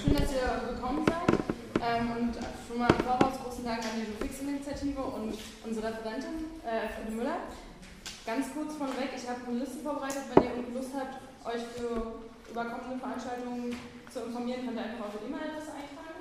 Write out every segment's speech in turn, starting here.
Schön, dass ihr gekommen seid. Und schon mal im Voraus großen Dank an die Fix-Initiative und unsere Referentin, Elfriede Müller. Ganz kurz vorneweg, ich habe eine Liste vorbereitet. Wenn ihr Lust habt, euch für überkommene Veranstaltungen zu informieren, könnt ihr einfach eure E-Mail-Adresse eintragen.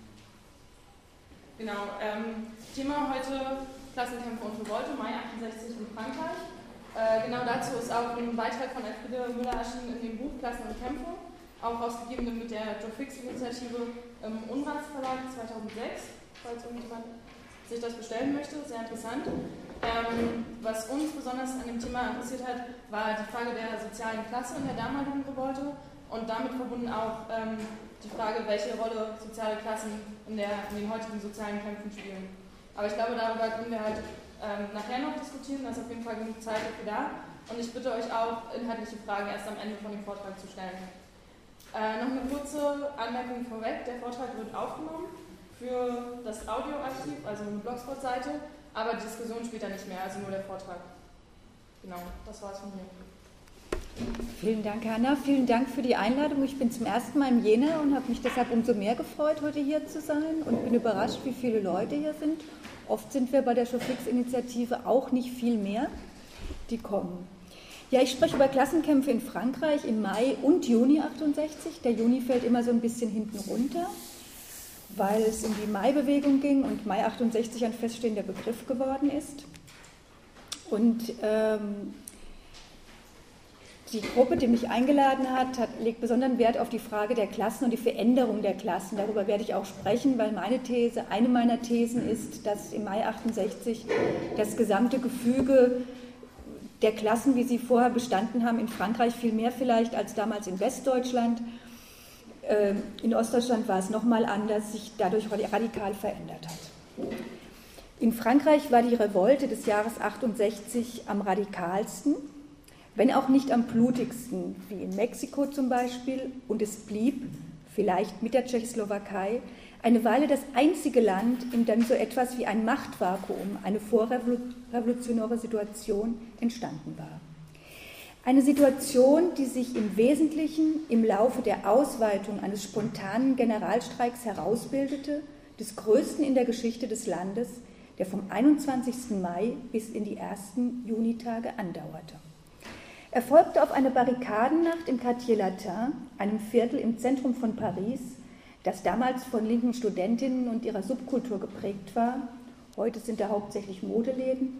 Genau, Thema heute Klassenkämpfe und Revolte, Mai 68 in Frankreich. Genau dazu ist auch ein Beitrag von Elfriede Müller erschienen in dem Buch Klassen und Kämpfe, auch rausgegeben mit der Joe Fix-Initiative im Unras Verlag 2006, falls irgendjemand sich das bestellen möchte, sehr interessant. Was uns besonders an dem Thema interessiert hat, war die Frage der sozialen Klasse in der damaligen Revolte und damit verbunden auch die Frage, welche Rolle soziale Klassen in den heutigen sozialen Kämpfen spielen. Aber ich glaube, darüber können wir halt nachher noch diskutieren, da ist auf jeden Fall genug Zeit dafür da. Und ich bitte euch auch, inhaltliche Fragen erst am Ende von dem Vortrag zu stellen. Noch eine kurze Anmerkung vorweg, der Vortrag wird aufgenommen für das Audioarchiv, also eine Blogspot-Seite, aber die Diskussion später nicht mehr, also nur der Vortrag. Genau, das war's von mir. Vielen Dank, Hanna. Vielen Dank für die Einladung. Ich bin zum ersten Mal in Jena und habe mich deshalb umso mehr gefreut, heute hier zu sein und bin überrascht, wie viele Leute hier sind. Oft sind wir bei der Joe Fix-Initiative auch nicht viel mehr, die kommen. Ja, ich spreche über Klassenkämpfe in Frankreich im Mai und Juni 68. Der Juni fällt immer so ein bisschen hinten runter, weil es um die Mai-Bewegung ging und Mai 68 ein feststehender Begriff geworden ist. Und die Gruppe, die mich eingeladen hat, legt besonderen Wert auf die Frage der Klassen und die Veränderung der Klassen. Darüber werde ich auch sprechen, weil eine meiner Thesen ist, dass im Mai 68 das gesamte Gefüge der Klassen, wie sie vorher bestanden haben, in Frankreich viel mehr vielleicht als damals in Westdeutschland. In Ostdeutschland war es nochmal anders, sich dadurch radikal verändert hat. In Frankreich war die Revolte des Jahres 68 am radikalsten, wenn auch nicht am blutigsten, wie in Mexiko zum Beispiel, und es blieb, vielleicht mit der Tschechoslowakei, eine Weile das einzige Land, in dem so etwas wie ein Machtvakuum, eine vorrevolutionäre Situation entstanden war. Eine Situation, die sich im Wesentlichen im Laufe der Ausweitung eines spontanen Generalstreiks herausbildete, des größten in der Geschichte des Landes, der vom 21. Mai bis in die ersten Junitage andauerte. Er folgte auf eine Barrikadennacht im Quartier Latin, einem Viertel im Zentrum von Paris, das damals von linken Studentinnen und ihrer Subkultur geprägt war. Heute sind da hauptsächlich Modeläden.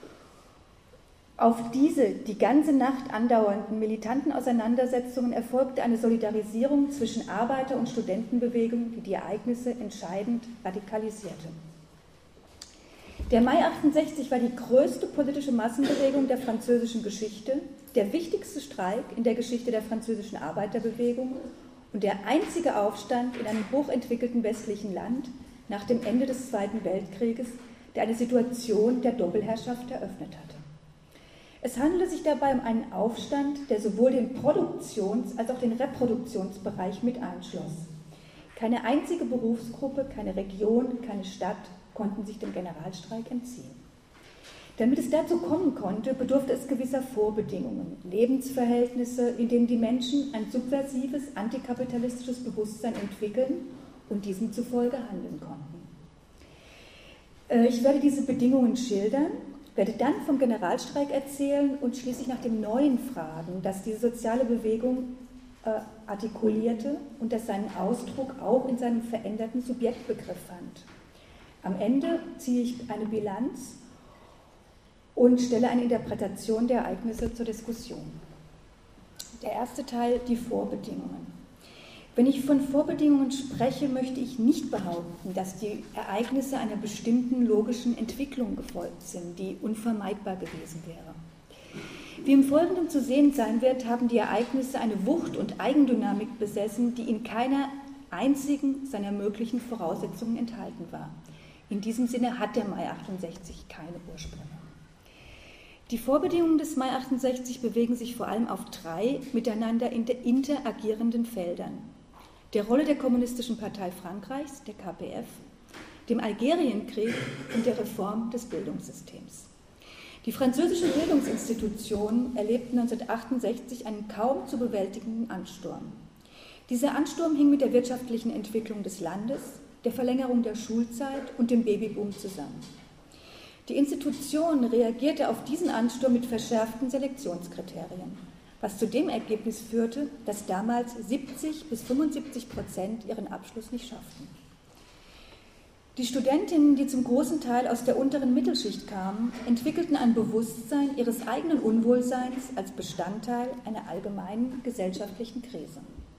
Auf diese die ganze Nacht andauernden militanten Auseinandersetzungen erfolgte eine Solidarisierung zwischen Arbeiter- und Studentenbewegung, die die Ereignisse entscheidend radikalisierte. Der Mai 68 war die größte politische Massenbewegung der französischen Geschichte, der wichtigste Streik in der Geschichte der französischen Arbeiterbewegung und der einzige Aufstand in einem hochentwickelten westlichen Land nach dem Ende des Zweiten Weltkrieges, der eine Situation der Doppelherrschaft eröffnet hatte. Es handelte sich dabei um einen Aufstand, der sowohl den Produktions- als auch den Reproduktionsbereich mit einschloss. Keine einzige Berufsgruppe, keine Region, keine Stadt konnten sich dem Generalstreik entziehen. Damit es dazu kommen konnte, bedurfte es gewisser Vorbedingungen, Lebensverhältnisse, in denen die Menschen ein subversives, antikapitalistisches Bewusstsein entwickeln und diesem zufolge handeln konnten. Ich werde diese Bedingungen schildern, werde dann vom Generalstreik erzählen und schließlich nach dem Neuen fragen, das diese soziale Bewegung artikulierte und das seinen Ausdruck auch in seinem veränderten Subjektbegriff fand. Am Ende ziehe ich eine Bilanz und stelle eine Interpretation der Ereignisse zur Diskussion. Der erste Teil, die Vorbedingungen. Wenn ich von Vorbedingungen spreche, möchte ich nicht behaupten, dass die Ereignisse einer bestimmten logischen Entwicklung gefolgt sind, die unvermeidbar gewesen wäre. Wie im Folgenden zu sehen sein wird, haben die Ereignisse eine Wucht und Eigendynamik besessen, die in keiner einzigen seiner möglichen Voraussetzungen enthalten war. In diesem Sinne hat der Mai 68 keine Ursprünge. Die Vorbedingungen des Mai 68 bewegen sich vor allem auf drei miteinander interagierenden Feldern: der Rolle der Kommunistischen Partei Frankreichs, der KPF, dem Algerienkrieg und der Reform des Bildungssystems. Die französischen Bildungsinstitutionen erlebten 1968 einen kaum zu bewältigenden Ansturm. Dieser Ansturm hing mit der wirtschaftlichen Entwicklung des Landes, der Verlängerung der Schulzeit und dem Babyboom zusammen. Die Institution reagierte auf diesen Ansturm mit verschärften Selektionskriterien, was zu dem Ergebnis führte, dass damals 70 bis 75% ihren Abschluss nicht schafften. Die Studentinnen, die zum großen Teil aus der unteren Mittelschicht kamen, entwickelten ein Bewusstsein ihres eigenen Unwohlseins als Bestandteil einer allgemeinen gesellschaftlichen Krise.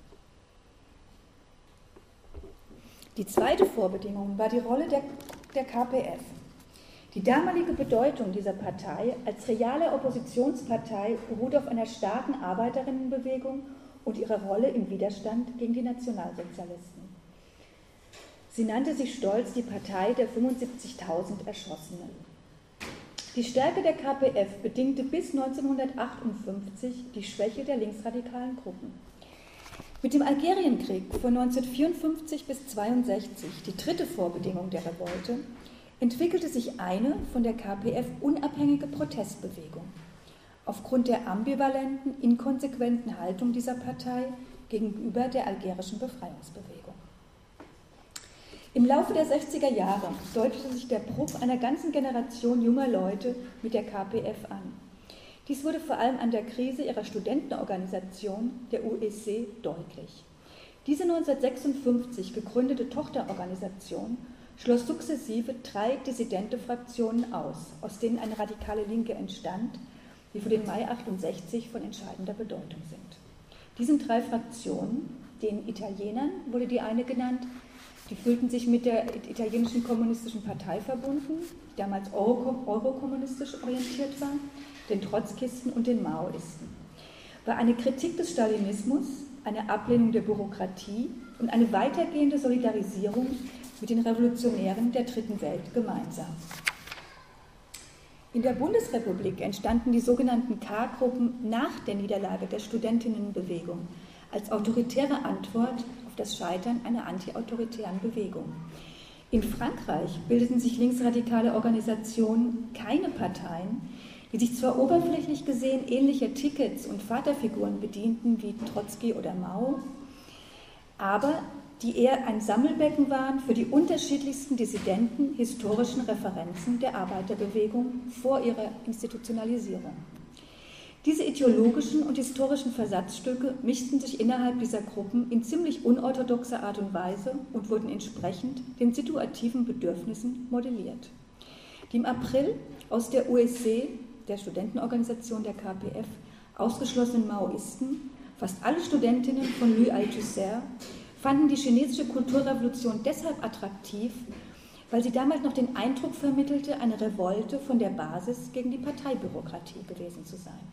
Die zweite Vorbedingung war die Rolle der KPF. Die damalige Bedeutung dieser Partei als reale Oppositionspartei beruht auf einer starken Arbeiterinnenbewegung und ihrer Rolle im Widerstand gegen die Nationalsozialisten. Sie nannte sich stolz die Partei der 75.000 Erschossenen. Die Stärke der KPF bedingte bis 1958 die Schwäche der linksradikalen Gruppen. Mit dem Algerienkrieg von 1954 bis 1962, die dritte Vorbedingung der Revolte, entwickelte sich eine von der KPF unabhängige Protestbewegung. Aufgrund der ambivalenten, inkonsequenten Haltung dieser Partei gegenüber der algerischen Befreiungsbewegung. Im Laufe der 60er Jahre deutete sich der Bruch einer ganzen Generation junger Leute mit der KPF an. Dies wurde vor allem an der Krise ihrer Studentenorganisation, der UEC, deutlich. Diese 1956 gegründete Tochterorganisation schloss sukzessive 3 dissidente Fraktionen aus denen eine radikale Linke entstand, die für den Mai 68 von entscheidender Bedeutung sind. Diesen 3 Fraktionen, den Italienern wurde die eine genannt, die fühlten sich mit der italienischen kommunistischen Partei verbunden, die damals eurokommunistisch orientiert war, den Trotzkisten und den Maoisten. War eine Kritik des Stalinismus, eine Ablehnung der Bürokratie und eine weitergehende Solidarisierung mit den Revolutionären der Dritten Welt gemeinsam. In der Bundesrepublik entstanden die sogenannten K-Gruppen nach der Niederlage der Studentinnenbewegung als autoritäre Antwort auf das Scheitern einer antiautoritären Bewegung. In Frankreich bildeten sich linksradikale Organisationen, keine Parteien, die sich zwar oberflächlich gesehen ähnlicher Tickets und Vaterfiguren bedienten wie Trotzki oder Mao, aber die eher ein Sammelbecken waren für die unterschiedlichsten dissidenten historischen Referenzen der Arbeiterbewegung vor ihrer Institutionalisierung. Diese ideologischen und historischen Versatzstücke mischten sich innerhalb dieser Gruppen in ziemlich unorthodoxer Art und Weise und wurden entsprechend den situativen Bedürfnissen modelliert. Die im April aus der UEC, der Studentenorganisation der KPF, ausgeschlossenen Maoisten, fast alle Studentinnen von Louis Althusser, fanden die chinesische Kulturrevolution deshalb attraktiv, weil sie damals noch den Eindruck vermittelte, eine Revolte von der Basis gegen die Parteibürokratie gewesen zu sein.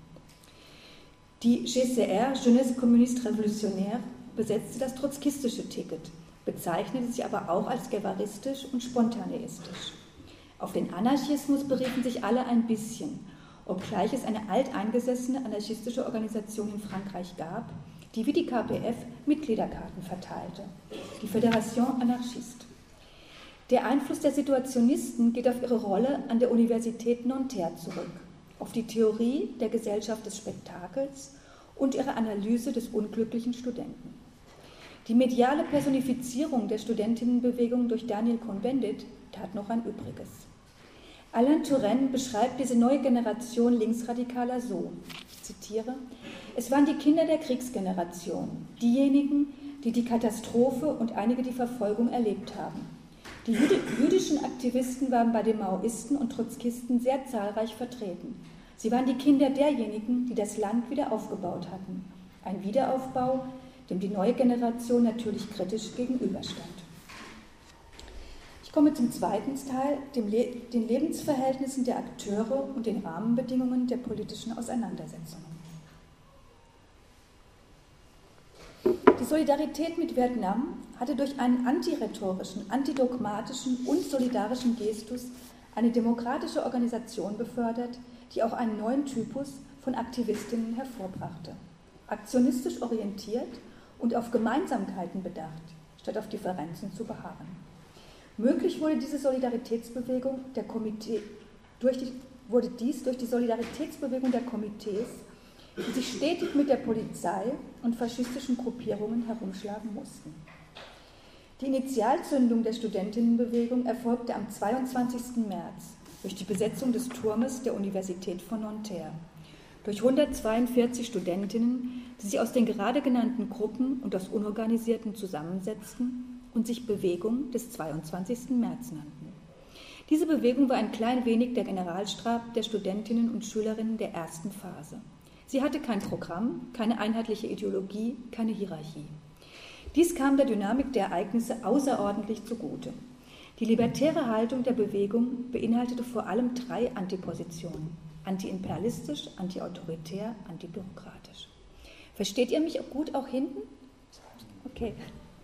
Die GCR, Jeunesse Communiste Révolutionnaire, besetzte das trotzkistische Ticket, bezeichnete sich aber auch als guevaristisch und spontaneistisch. Auf den Anarchismus beriefen sich alle ein bisschen, obgleich es eine alteingesessene anarchistische Organisation in Frankreich gab, die wie die KPF Mitgliederkarten verteilte, die Fédération Anarchiste. Der Einfluss der Situationisten geht auf ihre Rolle an der Universität Nanterre zurück, auf die Theorie der Gesellschaft des Spektakels und ihre Analyse des unglücklichen Studenten. Die mediale Personifizierung der Studentinnenbewegung durch Daniel Cohn-Bendit tat noch ein Übriges. Alain Touraine beschreibt diese neue Generation Linksradikaler so, ich zitiere, es waren die Kinder der Kriegsgeneration, diejenigen, die die Katastrophe und einige die Verfolgung erlebt haben. Die jüdischen Aktivisten waren bei den Maoisten und Trotzkisten sehr zahlreich vertreten. Sie waren die Kinder derjenigen, die das Land wieder aufgebaut hatten. Ein Wiederaufbau, dem die neue Generation natürlich kritisch gegenüberstand. Ich komme zum zweiten Teil, den Lebensverhältnissen der Akteure und den Rahmenbedingungen der politischen Auseinandersetzungen. Die Solidarität mit Vietnam hatte durch einen antirhetorischen, antidogmatischen und solidarischen Gestus eine demokratische Organisation befördert, die auch einen neuen Typus von Aktivistinnen hervorbrachte. Aktionistisch orientiert und auf Gemeinsamkeiten bedacht, statt auf Differenzen zu beharren. Möglich wurde diese Solidaritätsbewegung durch die Solidaritätsbewegung der Komitees, die sich stetig mit der Polizei und faschistischen Gruppierungen herumschlagen mussten. Die Initialzündung der Studentinnenbewegung erfolgte am 22. März durch die Besetzung des Turmes der Universität von Nanterre, durch 142 Studentinnen, die sich aus den gerade genannten Gruppen und aus Unorganisierten zusammensetzten und sich Bewegung des 22. März nannten. Diese Bewegung war ein klein wenig der Generalstab der Studentinnen und Schülerinnen der ersten Phase. Sie hatte kein Programm, keine einheitliche Ideologie, keine Hierarchie. Dies kam der Dynamik der Ereignisse außerordentlich zugute. Die libertäre Haltung der Bewegung beinhaltete vor allem 3 Antipositionen: antiimperialistisch, antiautoritär, antibürokratisch. Versteht ihr mich gut auch hinten? Okay.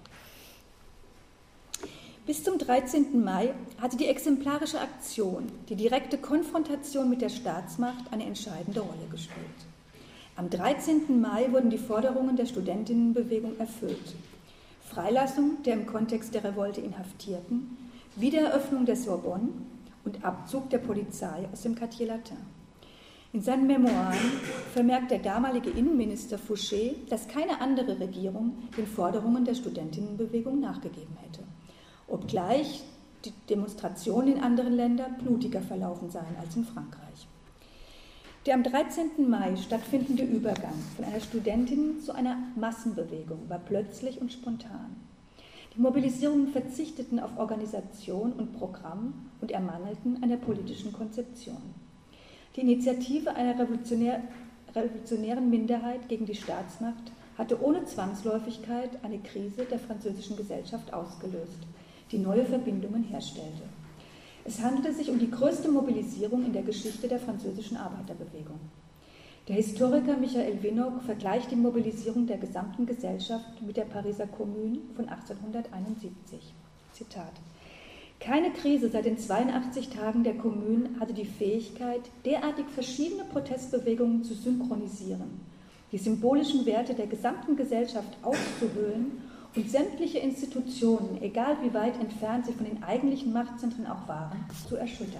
Bis zum 13. Mai hatte die exemplarische Aktion, die direkte Konfrontation mit der Staatsmacht, eine entscheidende Rolle gespielt. Am 13. Mai wurden die Forderungen der Studentinnenbewegung erfüllt. Freilassung der im Kontext der Revolte Inhaftierten, Wiedereröffnung der Sorbonne und Abzug der Polizei aus dem Quartier Latin. In seinen Memoiren vermerkt der damalige Innenminister Fouché, dass keine andere Regierung den Forderungen der Studentinnenbewegung nachgegeben hätte, obgleich die Demonstrationen in anderen Ländern blutiger verlaufen seien als in Frankreich. Der am 13. Mai stattfindende Übergang von einer Studentin zu einer Massenbewegung war plötzlich und spontan. Die Mobilisierungen verzichteten auf Organisation und Programm und ermangelten einer politischen Konzeption. Die Initiative einer revolutionären Minderheit gegen die Staatsmacht hatte ohne Zwangsläufigkeit eine Krise der französischen Gesellschaft ausgelöst, die neue Verbindungen herstellte. Es handelte sich um die größte Mobilisierung in der Geschichte der französischen Arbeiterbewegung. Der Historiker Michael Winnock vergleicht die Mobilisierung der gesamten Gesellschaft mit der Pariser Kommune von 1871. Zitat: Keine Krise seit den 82 Tagen der Kommune hatte die Fähigkeit, derartig verschiedene Protestbewegungen zu synchronisieren, die symbolischen Werte der gesamten Gesellschaft auszuhöhlen und sämtliche Institutionen, egal wie weit entfernt sie von den eigentlichen Machtzentren auch waren, zu erschüttern.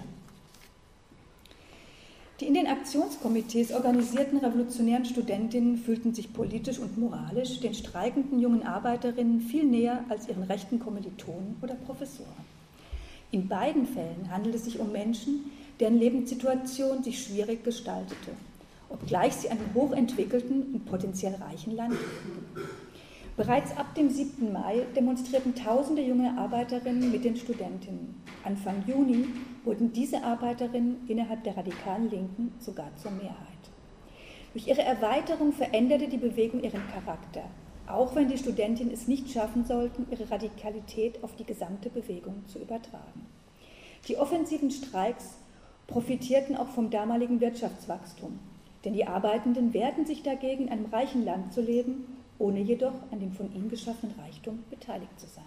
Die in den Aktionskomitees organisierten revolutionären Studentinnen fühlten sich politisch und moralisch den streikenden jungen Arbeiterinnen viel näher als ihren rechten Kommilitonen oder Professoren. In beiden Fällen handelt es sich um Menschen, deren Lebenssituation sich schwierig gestaltete, obgleich sie an einem hochentwickelten und potenziell reichen Land lebten. Bereits ab dem 7. Mai demonstrierten tausende junge Arbeiterinnen mit den Studentinnen. Anfang Juni wurden diese Arbeiterinnen innerhalb der radikalen Linken sogar zur Mehrheit. Durch ihre Erweiterung veränderte die Bewegung ihren Charakter, auch wenn die Studentinnen es nicht schaffen sollten, ihre Radikalität auf die gesamte Bewegung zu übertragen. Die offensiven Streiks profitierten auch vom damaligen Wirtschaftswachstum, denn die Arbeitenden wehrten sich dagegen, in einem reichen Land zu leben, ohne jedoch an dem von ihnen geschaffenen Reichtum beteiligt zu sein.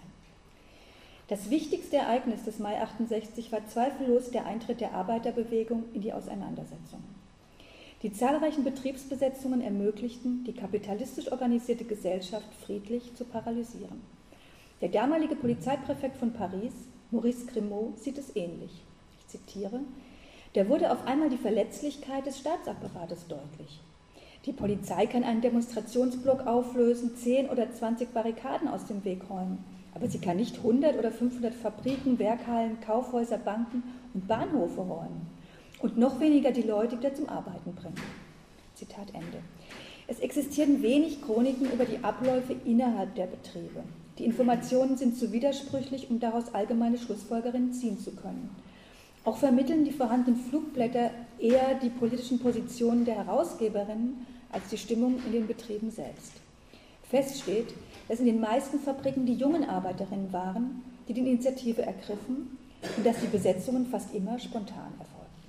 Das wichtigste Ereignis des Mai 68 war zweifellos der Eintritt der Arbeiterbewegung in die Auseinandersetzungen. Die zahlreichen Betriebsbesetzungen ermöglichten, die kapitalistisch organisierte Gesellschaft friedlich zu paralysieren. Der damalige Polizeipräfekt von Paris, Maurice Grimaud, sieht es ähnlich. Ich zitiere: Da wurde auf einmal die Verletzlichkeit des Staatsapparates deutlich. Die Polizei kann einen Demonstrationsblock auflösen, 10 oder 20 Barrikaden aus dem Weg räumen, aber sie kann nicht 100 oder 500 Fabriken, Werkhallen, Kaufhäuser, Banken und Bahnhöfe räumen und noch weniger die Leute wieder zum Arbeiten bringen. Zitat Ende. Es existieren wenig Chroniken über die Abläufe innerhalb der Betriebe. Die Informationen sind zu widersprüchlich, um daraus allgemeine Schlussfolgerungen ziehen zu können. Auch vermitteln die vorhandenen Flugblätter eher die politischen Positionen der Herausgeberinnen als die Stimmung in den Betrieben selbst. Fest steht, dass in den meisten Fabriken die jungen Arbeiterinnen waren, die Initiative ergriffen und dass die Besetzungen fast immer spontan erfolgten.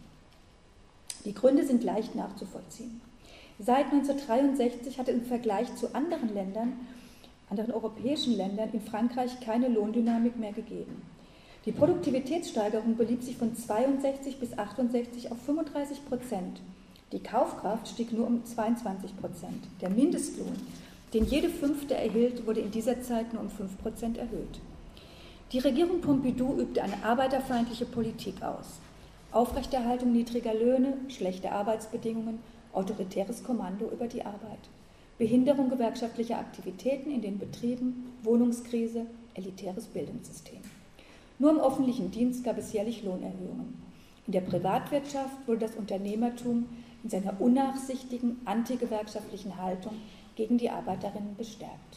Die Gründe sind leicht nachzuvollziehen. Seit 1963 hat es im Vergleich zu anderen Ländern, anderen europäischen Ländern, in Frankreich keine Lohndynamik mehr gegeben. Die Produktivitätssteigerung belief sich von 62 bis 68 auf 35%. Die Kaufkraft stieg nur um 22%. Der Mindestlohn, den jede Fünfte erhielt, wurde in dieser Zeit nur um 5% erhöht. Die Regierung Pompidou übte eine arbeiterfeindliche Politik aus. Aufrechterhaltung niedriger Löhne, schlechte Arbeitsbedingungen, autoritäres Kommando über die Arbeit, Behinderung gewerkschaftlicher Aktivitäten in den Betrieben, Wohnungskrise, elitäres Bildungssystem. Nur im öffentlichen Dienst gab es jährlich Lohnerhöhungen. In der Privatwirtschaft wurde das Unternehmertum in seiner unnachsichtigen, antigewerkschaftlichen Haltung gegen die Arbeiterinnen bestärkt.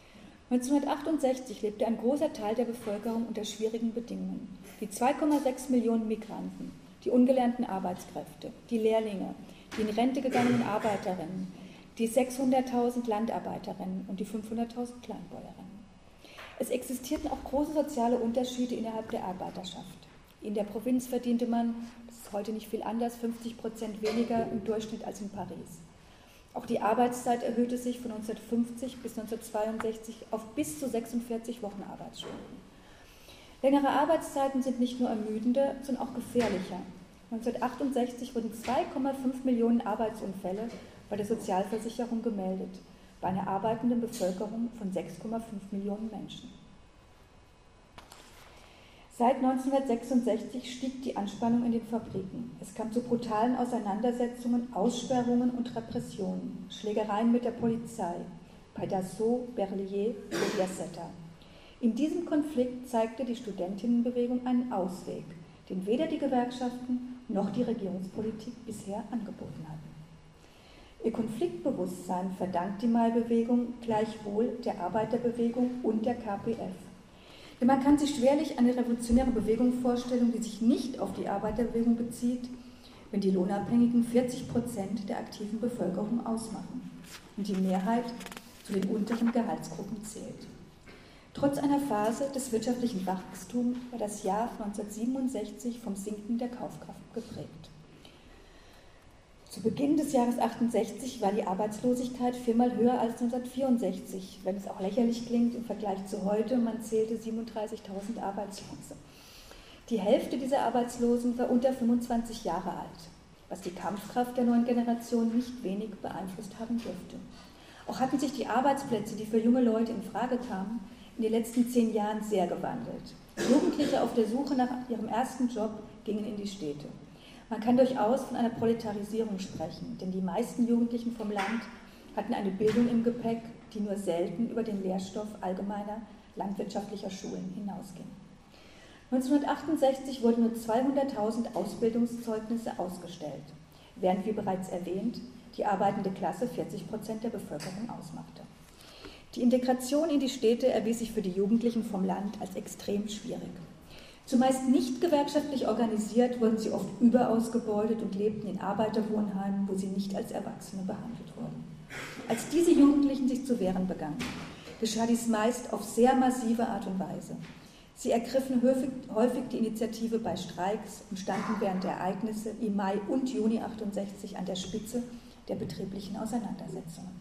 1968 lebte ein großer Teil der Bevölkerung unter schwierigen Bedingungen. Die 2,6 Millionen Migranten, die ungelernten Arbeitskräfte, die Lehrlinge, die in Rente gegangenen Arbeiterinnen, die 600.000 Landarbeiterinnen und die 500.000 Kleinbäuerinnen. Es existierten auch große soziale Unterschiede innerhalb der Arbeiterschaft. In der Provinz verdiente man, das ist heute nicht viel anders, 50% weniger im Durchschnitt als in Paris. Auch die Arbeitszeit erhöhte sich von 1950 bis 1962 auf bis zu 46 Wochenarbeitsstunden. Längere Arbeitszeiten sind nicht nur ermüdender, sondern auch gefährlicher. 1968 wurden 2,5 Millionen Arbeitsunfälle bei der Sozialversicherung gemeldet, bei einer arbeitenden Bevölkerung von 6,5 Millionen Menschen. Seit 1966 stieg die Anspannung in den Fabriken. Es kam zu brutalen Auseinandersetzungen, Aussperrungen und Repressionen, Schlägereien mit der Polizei bei Dassault, Berliet und Yaceta. In diesem Konflikt zeigte die Studentinnenbewegung einen Ausweg, den weder die Gewerkschaften noch die Regierungspolitik bisher angeboten hatten. Ihr Konfliktbewusstsein verdankt die Mai-Bewegung gleichwohl der Arbeiterbewegung und der KPF. Denn man kann sich schwerlich eine revolutionäre Bewegung vorstellen, die sich nicht auf die Arbeiterbewegung bezieht, wenn die Lohnabhängigen 40% der aktiven Bevölkerung ausmachen und die Mehrheit zu den unteren Gehaltsgruppen zählt. Trotz einer Phase des wirtschaftlichen Wachstums war das Jahr 1967 vom Sinken der Kaufkraft geprägt. Zu Beginn des Jahres 68 war die Arbeitslosigkeit viermal höher als 1964, wenn es auch lächerlich klingt im Vergleich zu heute, man zählte 37.000 Arbeitslose. Die Hälfte dieser Arbeitslosen war unter 25 Jahre alt, was die Kampfkraft der neuen Generation nicht wenig beeinflusst haben dürfte. Auch hatten sich die Arbeitsplätze, die für junge Leute in Frage kamen, in den letzten 10 Jahren sehr gewandelt. Jugendliche auf der Suche nach ihrem ersten Job gingen in die Städte. Man kann durchaus von einer Proletarisierung sprechen, denn die meisten Jugendlichen vom Land hatten eine Bildung im Gepäck, die nur selten über den Lehrstoff allgemeiner landwirtschaftlicher Schulen hinausging. 1968 wurden nur 200.000 Ausbildungszeugnisse ausgestellt, während, wie bereits erwähnt, die arbeitende Klasse 40% der Bevölkerung ausmachte. Die Integration in die Städte erwies sich für die Jugendlichen vom Land als extrem schwierig. Zumeist nicht gewerkschaftlich organisiert, wurden sie oft überausgebeutet und lebten in Arbeiterwohnheimen, wo sie nicht als Erwachsene behandelt wurden. Als diese Jugendlichen sich zu wehren begannen, geschah dies meist auf sehr massive Art und Weise. Sie ergriffen häufig die Initiative bei Streiks und standen während der Ereignisse im Mai und Juni 1968 an der Spitze der betrieblichen Auseinandersetzungen.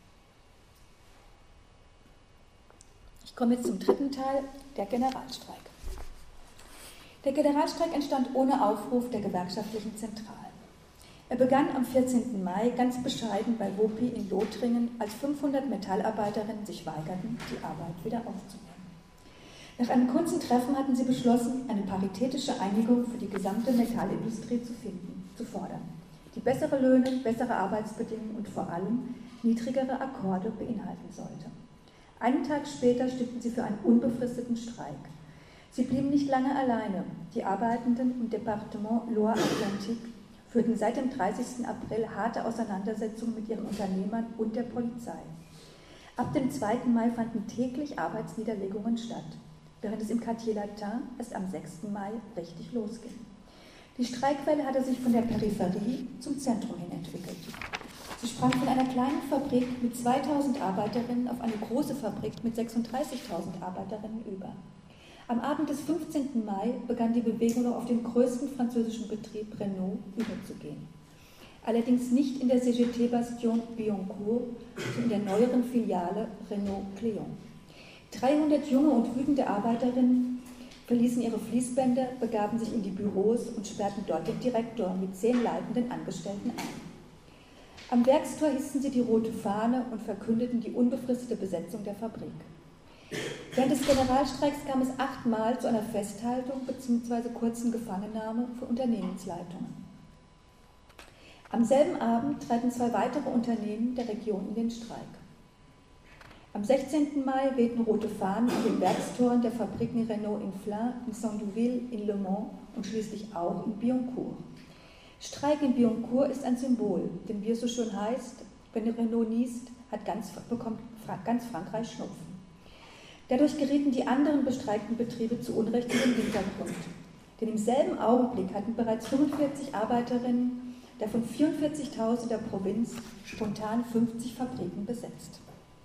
Ich komme jetzt zum dritten Teil, der Generalstreik. Der Generalstreik entstand ohne Aufruf der gewerkschaftlichen Zentralen. Er begann am 14. Mai ganz bescheiden bei WOPI in Lothringen, als 500 Metallarbeiterinnen sich weigerten, die Arbeit wieder aufzunehmen. Nach einem kurzen Treffen hatten sie beschlossen, eine paritätische Einigung für die gesamte Metallindustrie zu fordern, die bessere Löhne, bessere Arbeitsbedingungen und vor allem niedrigere Akkorde beinhalten sollte. Einen Tag später stimmten sie für einen unbefristeten Streik. Sie blieben nicht lange alleine. Die Arbeitenden im Departement Loire-Atlantique führten seit dem 30. April harte Auseinandersetzungen mit ihren Unternehmern und der Polizei. Ab dem 2. Mai fanden täglich Arbeitsniederlegungen statt, während es im Quartier Latin erst am 6. Mai richtig losging. Die Streikwelle hatte sich von der Peripherie zum Zentrum hin entwickelt. Sie sprang von einer kleinen Fabrik mit 2.000 Arbeiterinnen auf eine große Fabrik mit 36.000 Arbeiterinnen über. Am Abend des 15. Mai begann die Bewegung noch auf den größten französischen Betrieb Renault überzugehen. Allerdings nicht in der CGT Bastion Billancourt, sondern in der neueren Filiale Renault Cléon. 300 junge und wütende Arbeiterinnen verließen ihre Fließbänder, begaben sich in die Büros und sperrten dort den Direktor mit 10 leitenden Angestellten ein. Am Werkstor hissten sie die rote Fahne und verkündeten die unbefristete Besetzung der Fabrik. Während des Generalstreiks kam es 8-mal zu einer Festhaltung bzw. kurzen Gefangennahme für Unternehmensleitungen. Am selben Abend traten 2 weitere Unternehmen der Region in den Streik. Am 16. Mai wehten rote Fahnen an den Werkstoren der Fabriken Renault in Flins, in Sandouville, in Le Mans und schließlich auch in Billancourt. Streik in Billancourt ist ein Symbol, denn wie es so schön heißt, wenn Renault niest, bekommt ganz Frankreich Schnupfen. Dadurch gerieten die anderen bestreikten Betriebe zu Unrecht in den Hintergrund. Denn im selben Augenblick hatten bereits 45 Arbeiterinnen, davon 44.000 der Provinz, spontan 50 Fabriken besetzt.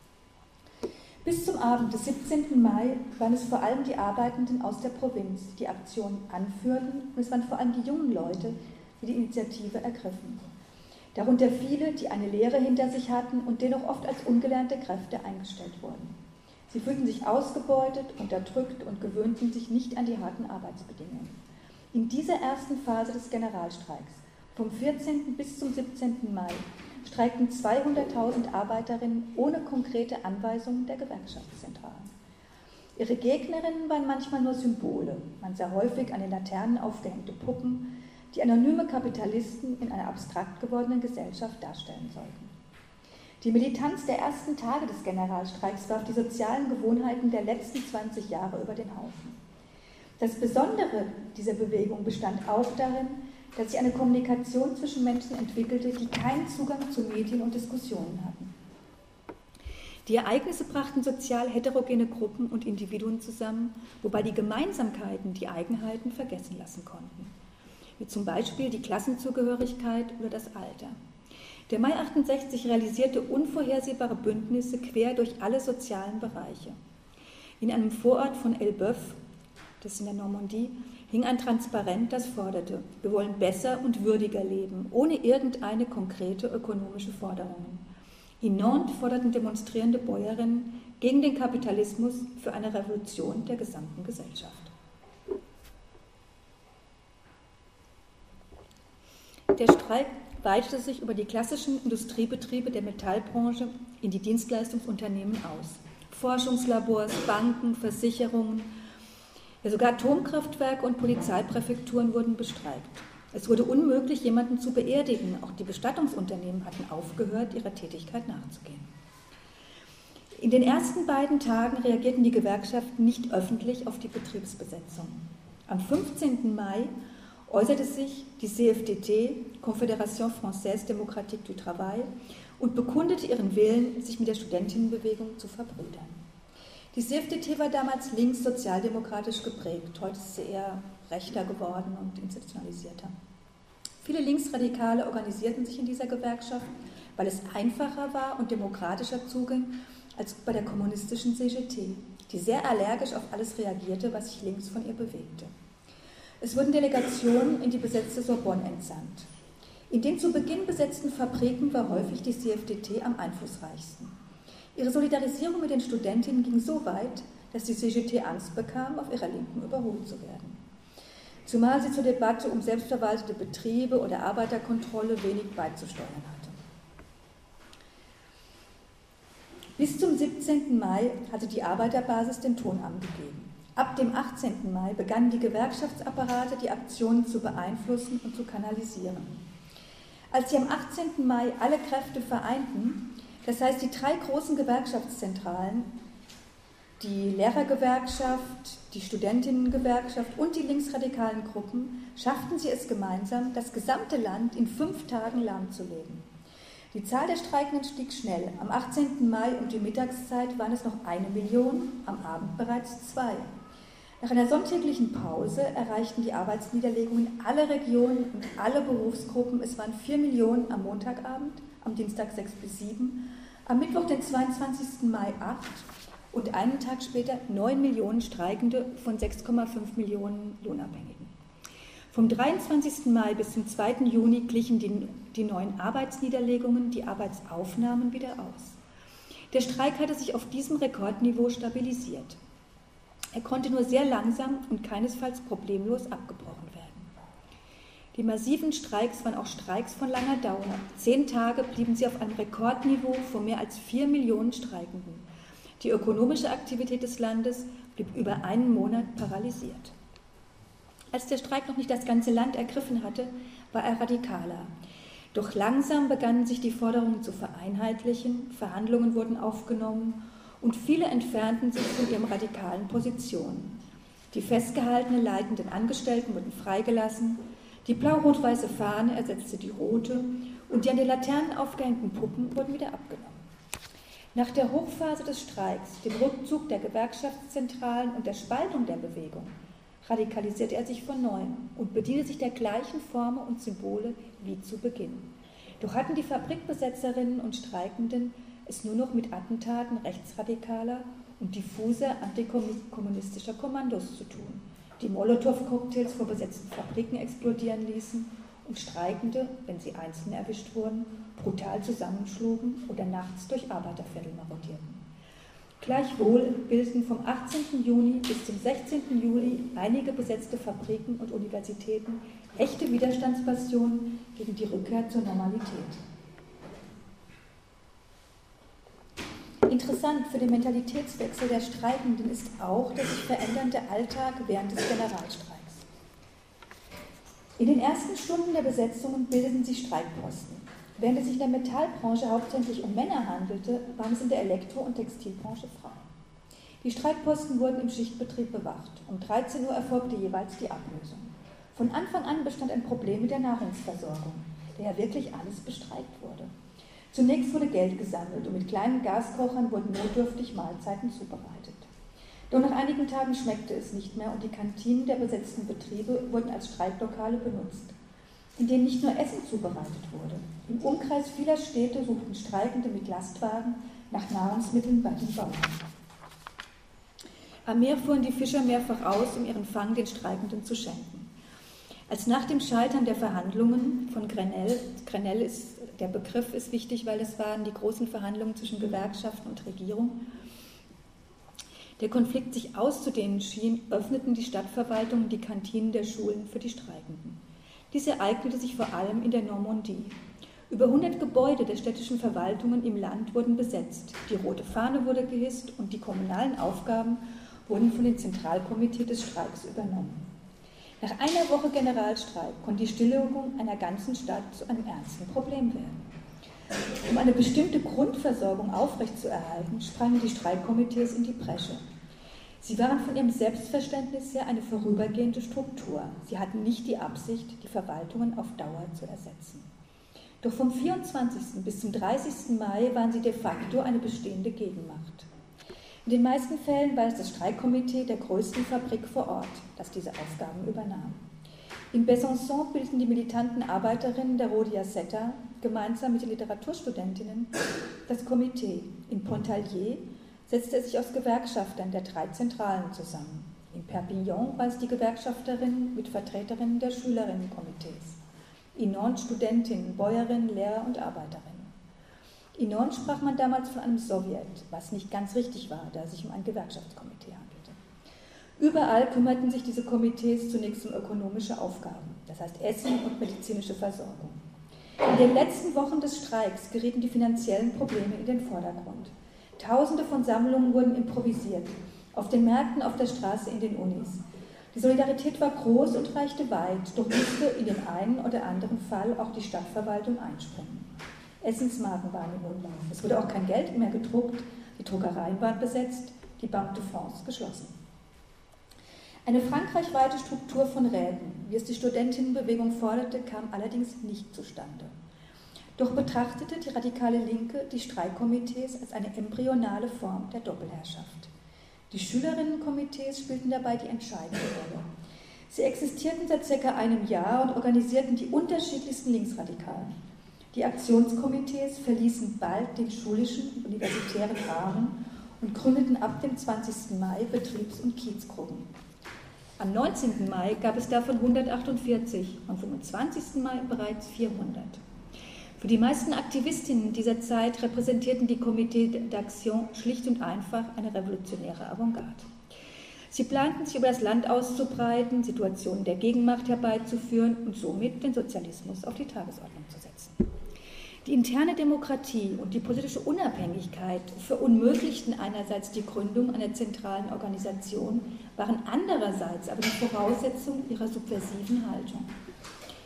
Bis zum Abend des 17. Mai waren es vor allem die Arbeitenden aus der Provinz, die die Aktion anführten, und es waren vor allem die jungen Leute, die die Initiative ergriffen. Darunter viele, die eine Lehre hinter sich hatten und dennoch oft als ungelernte Kräfte eingestellt wurden. Sie fühlten sich ausgebeutet, unterdrückt und gewöhnten sich nicht an die harten Arbeitsbedingungen. In dieser ersten Phase des Generalstreiks, vom 14. bis zum 17. Mai, streikten 200.000 Arbeiterinnen ohne konkrete Anweisungen der Gewerkschaftszentralen. Ihre Gegnerinnen waren manchmal nur Symbole, man sah häufig an den Laternen aufgehängte Puppen, die anonyme Kapitalisten in einer abstrakt gewordenen Gesellschaft darstellen sollten. Die Militanz der ersten Tage des Generalstreiks warf die sozialen Gewohnheiten der letzten 20 Jahre über den Haufen. Das Besondere dieser Bewegung bestand auch darin, dass sich eine Kommunikation zwischen Menschen entwickelte, die keinen Zugang zu Medien und Diskussionen hatten. Die Ereignisse brachten sozial heterogene Gruppen und Individuen zusammen, wobei die Gemeinsamkeiten die Eigenheiten vergessen lassen konnten, wie zum Beispiel die Klassenzugehörigkeit oder das Alter. Der Mai 68 realisierte unvorhersehbare Bündnisse quer durch alle sozialen Bereiche. In einem Vorort von Elbeuf, das ist in der Normandie, hing ein Transparent, das forderte: Wir wollen besser und würdiger leben, ohne irgendeine konkrete ökonomische Forderung. In Nantes forderten demonstrierende Bäuerinnen gegen den Kapitalismus für eine Revolution der gesamten Gesellschaft. Der Streik weitete sich über die klassischen Industriebetriebe der Metallbranche in die Dienstleistungsunternehmen aus. Forschungslabors, Banken, Versicherungen, ja, sogar Atomkraftwerke und Polizeipräfekturen wurden bestreikt. Es wurde unmöglich, jemanden zu beerdigen. Auch die Bestattungsunternehmen hatten aufgehört, ihrer Tätigkeit nachzugehen. In den ersten beiden Tagen reagierten die Gewerkschaften nicht öffentlich auf die Betriebsbesetzung. Am 15. Mai äußerte sich die CFDT, Confédération Française Démocratique du Travail, und bekundete ihren Willen, sich mit der Studentinnenbewegung zu verbrüdern. Die CFDT war damals links-sozialdemokratisch geprägt, heute ist sie eher rechter geworden und institutionalisierter. Viele Linksradikale organisierten sich in dieser Gewerkschaft, weil es einfacher war und demokratischer zuging als bei der kommunistischen CGT, die sehr allergisch auf alles reagierte, was sich links von ihr bewegte. Es wurden Delegationen in die besetzte Sorbonne entsandt. In den zu Beginn besetzten Fabriken war häufig die CFDT am einflussreichsten. Ihre Solidarisierung mit den Studentinnen ging so weit, dass die CGT Angst bekam, auf ihrer Linken überholt zu werden. Zumal sie zur Debatte um selbstverwaltete Betriebe oder Arbeiterkontrolle wenig beizusteuern hatte. Bis zum 17. Mai hatte die Arbeiterbasis den Ton angegeben. Ab dem 18. Mai begannen die Gewerkschaftsapparate, die Aktionen zu beeinflussen und zu kanalisieren. Als sie am 18. Mai alle Kräfte vereinten, das heißt, die 3 großen Gewerkschaftszentralen, die Lehrergewerkschaft, die Studentinnengewerkschaft und die linksradikalen Gruppen, schafften sie es gemeinsam, das gesamte Land in 5 Tagen lahmzulegen. Die Zahl der Streikenden stieg schnell. Am 18. Mai um die Mittagszeit waren es noch 1 Million, am Abend bereits 2. Nach einer sonntäglichen Pause erreichten die Arbeitsniederlegungen alle Regionen und alle Berufsgruppen. Es waren 4 Millionen am Montagabend, am Dienstag 6 bis 7, am Mittwoch, den 22. Mai 8 und einen Tag später 9 Millionen Streikende von 6,5 Millionen Lohnabhängigen. Vom 23. Mai bis zum 2. Juni glichen die neuen Arbeitsniederlegungen die Arbeitsaufnahmen wieder aus. Der Streik hatte sich auf diesem Rekordniveau stabilisiert. Er konnte nur sehr langsam und keinesfalls problemlos abgebrochen werden. Die massiven Streiks waren auch Streiks von langer Dauer. 10 Tage blieben sie auf einem Rekordniveau von mehr als 4 Millionen Streikenden. Die ökonomische Aktivität des Landes blieb über einen Monat paralysiert. Als der Streik noch nicht das ganze Land ergriffen hatte, war er radikaler. Doch langsam begannen sich die Forderungen zu vereinheitlichen, Verhandlungen wurden aufgenommen und viele entfernten sich von ihren radikalen Positionen. Die festgehaltenen leitenden Angestellten wurden freigelassen, die blau-rot-weiße Fahne ersetzte die rote und die an den Laternen aufgehängten Puppen wurden wieder abgenommen. Nach der Hochphase des Streiks, dem Rückzug der Gewerkschaftszentralen und der Spaltung der Bewegung, radikalisierte er sich von neuem und bediente sich der gleichen Formen und Symbole wie zu Beginn. Doch hatten die Fabrikbesetzerinnen und Streikenden es nur noch mit Attentaten rechtsradikaler und diffuser antikommunistischer Kommandos zu tun, die Molotow-Cocktails vor besetzten Fabriken explodieren ließen und Streikende, wenn sie einzeln erwischt wurden, brutal zusammenschlugen oder nachts durch Arbeiterviertel marodierten. Gleichwohl bildeten vom 18. Juni bis zum 16. Juli einige besetzte Fabriken und Universitäten echte Widerstandspassionen gegen die Rückkehr zur Normalität. Interessant für den Mentalitätswechsel der Streikenden ist auch der sich verändernde Alltag während des Generalstreiks. In den ersten Stunden der Besetzungen bildeten sich Streikposten. Während es sich in der Metallbranche hauptsächlich um Männer handelte, waren es in der Elektro- und Textilbranche Frauen. Die Streikposten wurden im Schichtbetrieb bewacht. Um 13 Uhr erfolgte jeweils die Ablösung. Von Anfang an bestand ein Problem mit der Nahrungsversorgung, der ja wirklich alles bestreikt wurde. Zunächst wurde Geld gesammelt und mit kleinen Gaskochern wurden notdürftig Mahlzeiten zubereitet. Doch nach einigen Tagen schmeckte es nicht mehr und die Kantinen der besetzten Betriebe wurden als Streiklokale benutzt, in denen nicht nur Essen zubereitet wurde. Im Umkreis vieler Städte suchten Streikende mit Lastwagen nach Nahrungsmitteln bei den Bauern. Am Meer fuhren die Fischer mehrfach aus, um ihren Fang den Streikenden zu schenken. Als nach dem Scheitern der Verhandlungen von Grenelle ist, der Begriff ist wichtig, weil das waren die großen Verhandlungen zwischen Gewerkschaften und Regierung, der Konflikt sich auszudehnen schien, öffneten die Stadtverwaltungen die Kantinen der Schulen für die Streikenden. Dies ereignete sich vor allem in der Normandie. Über 100 Gebäude der städtischen Verwaltungen im Land wurden besetzt, die rote Fahne wurde gehisst und die kommunalen Aufgaben wurden von dem Zentralkomitee des Streiks übernommen. Nach einer Woche Generalstreik konnte die Stilllegung einer ganzen Stadt zu einem ernsten Problem werden. Um eine bestimmte Grundversorgung aufrechtzuerhalten, sprangen die Streikkomitees in die Bresche. Sie waren von ihrem Selbstverständnis her eine vorübergehende Struktur. Sie hatten nicht die Absicht, die Verwaltungen auf Dauer zu ersetzen. Doch vom 24. bis zum 30. Mai waren sie de facto eine bestehende Gegenmacht. In den meisten Fällen war es das Streikkomitee der größten Fabrik vor Ort, das diese Aufgaben übernahm. In Besançon bildeten die militanten Arbeiterinnen der Rodia Setta gemeinsam mit den Literaturstudentinnen das Komitee. In Pontarlier setzte es sich aus Gewerkschaftern der 3 Zentralen zusammen. In Perpignan war es die Gewerkschafterinnen mit Vertreterinnen der Schülerinnenkomitees. In Nantes Studentinnen, Bäuerinnen, Lehrer und Arbeiterinnen. In Nantes sprach man damals von einem Sowjet, was nicht ganz richtig war, da es sich um ein Gewerkschaftskomitee handelte. Überall kümmerten sich diese Komitees zunächst um ökonomische Aufgaben, das heißt Essen und medizinische Versorgung. In den letzten Wochen des Streiks gerieten die finanziellen Probleme in den Vordergrund. Tausende von Sammlungen wurden improvisiert, auf den Märkten, auf der Straße, in den Unis. Die Solidarität war groß und reichte weit, doch musste in dem einen oder anderen Fall auch die Stadtverwaltung einspringen. Essensmarken waren im Umlauf, es wurde auch kein Geld mehr gedruckt, die Druckereien waren besetzt, die Banque de France geschlossen. Eine frankreichweite Struktur von Räten, wie es die Studentinnenbewegung forderte, kam allerdings nicht zustande. Doch betrachtete die radikale Linke die Streikkomitees als eine embryonale Form der Doppelherrschaft. Die Schülerinnenkomitees spielten dabei die entscheidende Rolle. Sie existierten seit ca. einem Jahr und organisierten die unterschiedlichsten Linksradikalen. Die Aktionskomitees verließen bald den schulischen und universitären Rahmen und gründeten ab dem 20. Mai Betriebs- und Kiezgruppen. Am 19. Mai gab es davon 148, am 25. Mai bereits 400. Für die meisten Aktivistinnen dieser Zeit repräsentierten die Comités d'Action schlicht und einfach eine revolutionäre Avantgarde. Sie planten, sich über das Land auszubreiten, Situationen der Gegenmacht herbeizuführen und somit den Sozialismus auf die Tagesordnung zu setzen. Die interne Demokratie und die politische Unabhängigkeit verunmöglichten einerseits die Gründung einer zentralen Organisation, waren andererseits aber die Voraussetzung ihrer subversiven Haltung.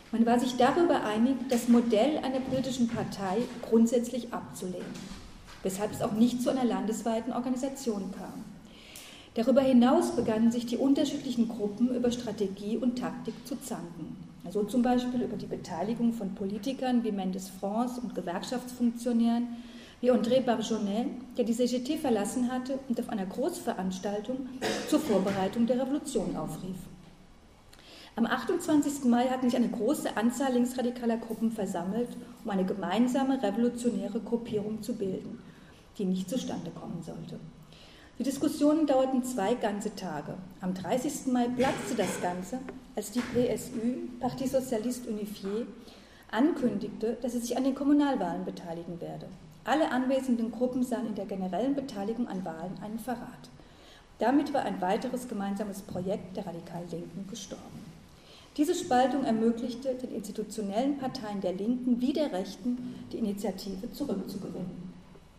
Man war sich darüber einig, das Modell einer politischen Partei grundsätzlich abzulehnen, weshalb es auch nicht zu einer landesweiten Organisation kam. Darüber hinaus begannen sich die unterschiedlichen Gruppen über Strategie und Taktik zu zanken. So zum Beispiel über die Beteiligung von Politikern wie Mendes France und Gewerkschaftsfunktionären wie André Barjonet, der die CGT verlassen hatte und auf einer Großveranstaltung zur Vorbereitung der Revolution aufrief. Am 28. Mai hatten sich eine große Anzahl linksradikaler Gruppen versammelt, um eine gemeinsame revolutionäre Gruppierung zu bilden, die nicht zustande kommen sollte. Die Diskussionen dauerten 2 ganze Tage. Am 30. Mai platzte das Ganze, als die PSU, Parti Socialiste Unifié, ankündigte, dass sie sich an den Kommunalwahlen beteiligen werde. Alle anwesenden Gruppen sahen in der generellen Beteiligung an Wahlen einen Verrat. Damit war ein weiteres gemeinsames Projekt der Radikal-Linken gestorben. Diese Spaltung ermöglichte den institutionellen Parteien der Linken wie der Rechten, die Initiative zurückzugewinnen.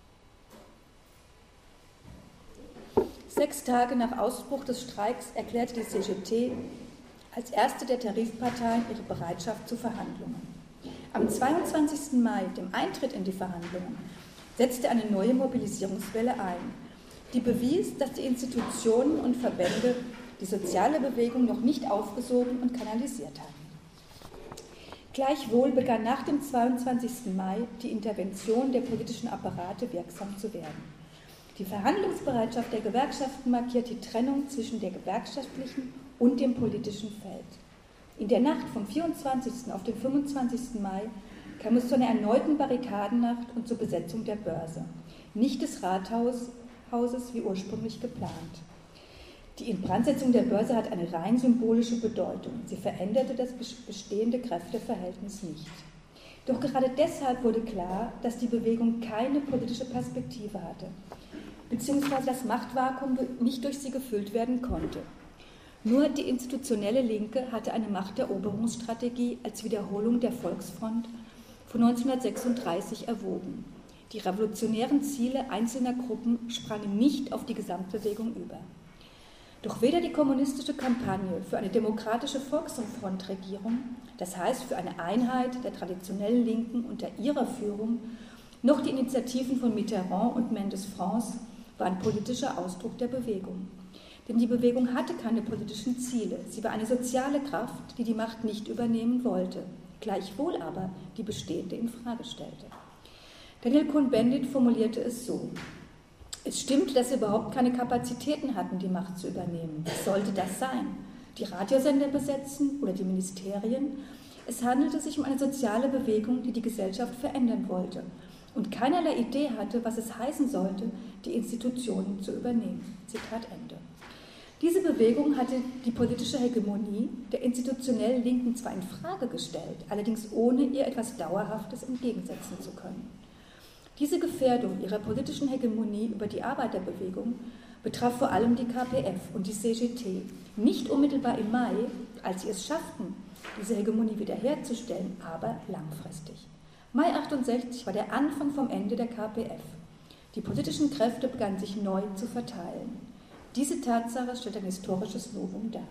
6 Tage nach Ausbruch des Streiks erklärte die CGT als erste der Tarifparteien ihre Bereitschaft zu Verhandlungen. Am 22. Mai, dem Eintritt in die Verhandlungen, setzte eine neue Mobilisierungswelle ein, die bewies, dass die Institutionen und Verbände die soziale Bewegung noch nicht aufgesogen und kanalisiert hatten. Gleichwohl begann nach dem 22. Mai die Intervention der politischen Apparate wirksam zu werden. Die Verhandlungsbereitschaft der Gewerkschaften markiert die Trennung zwischen der gewerkschaftlichen und dem politischen Feld. In der Nacht vom 24. auf den 25. Mai kam es zu einer erneuten Barrikadennacht und zur Besetzung der Börse, nicht des Rathauses wie ursprünglich geplant. Die Inbrandsetzung der Börse hat eine rein symbolische Bedeutung. Sie veränderte das bestehende Kräfteverhältnis nicht. Doch gerade deshalb wurde klar, dass die Bewegung keine politische Perspektive hatte, beziehungsweise das Machtvakuum nicht durch sie gefüllt werden konnte. Nur die institutionelle Linke hatte eine Machteroberungsstrategie als Wiederholung der Volksfront von 1936 erwogen. Die revolutionären Ziele einzelner Gruppen sprangen nicht auf die Gesamtbewegung über. Doch weder die kommunistische Kampagne für eine demokratische Volksfrontregierung, das heißt für eine Einheit der traditionellen Linken unter ihrer Führung, noch die Initiativen von Mitterrand und Mendes France waren politischer Ausdruck der Bewegung. Denn die Bewegung hatte keine politischen Ziele, sie war eine soziale Kraft, die die Macht nicht übernehmen wollte, gleichwohl aber die bestehende in Frage stellte. Daniel Cohn-Bendit formulierte es so: Es stimmt, dass sie überhaupt keine Kapazitäten hatten, die Macht zu übernehmen. Was sollte das sein? Die Radiosender besetzen oder die Ministerien? Es handelte sich um eine soziale Bewegung, die die Gesellschaft verändern wollte und keinerlei Idee hatte, was es heißen sollte, die Institutionen zu übernehmen. Zitat Ende. Diese Bewegung hatte die politische Hegemonie der institutionellen Linken zwar in Frage gestellt, allerdings ohne ihr etwas Dauerhaftes entgegensetzen zu können. Diese Gefährdung ihrer politischen Hegemonie über die Arbeiterbewegung betraf vor allem die KPF und die CGT, nicht unmittelbar im Mai, als sie es schafften, diese Hegemonie wiederherzustellen, aber langfristig. Mai 68 war der Anfang vom Ende der KPF. Die politischen Kräfte begannen sich neu zu verteilen. Diese Tatsache stellt ein historisches Novum dar.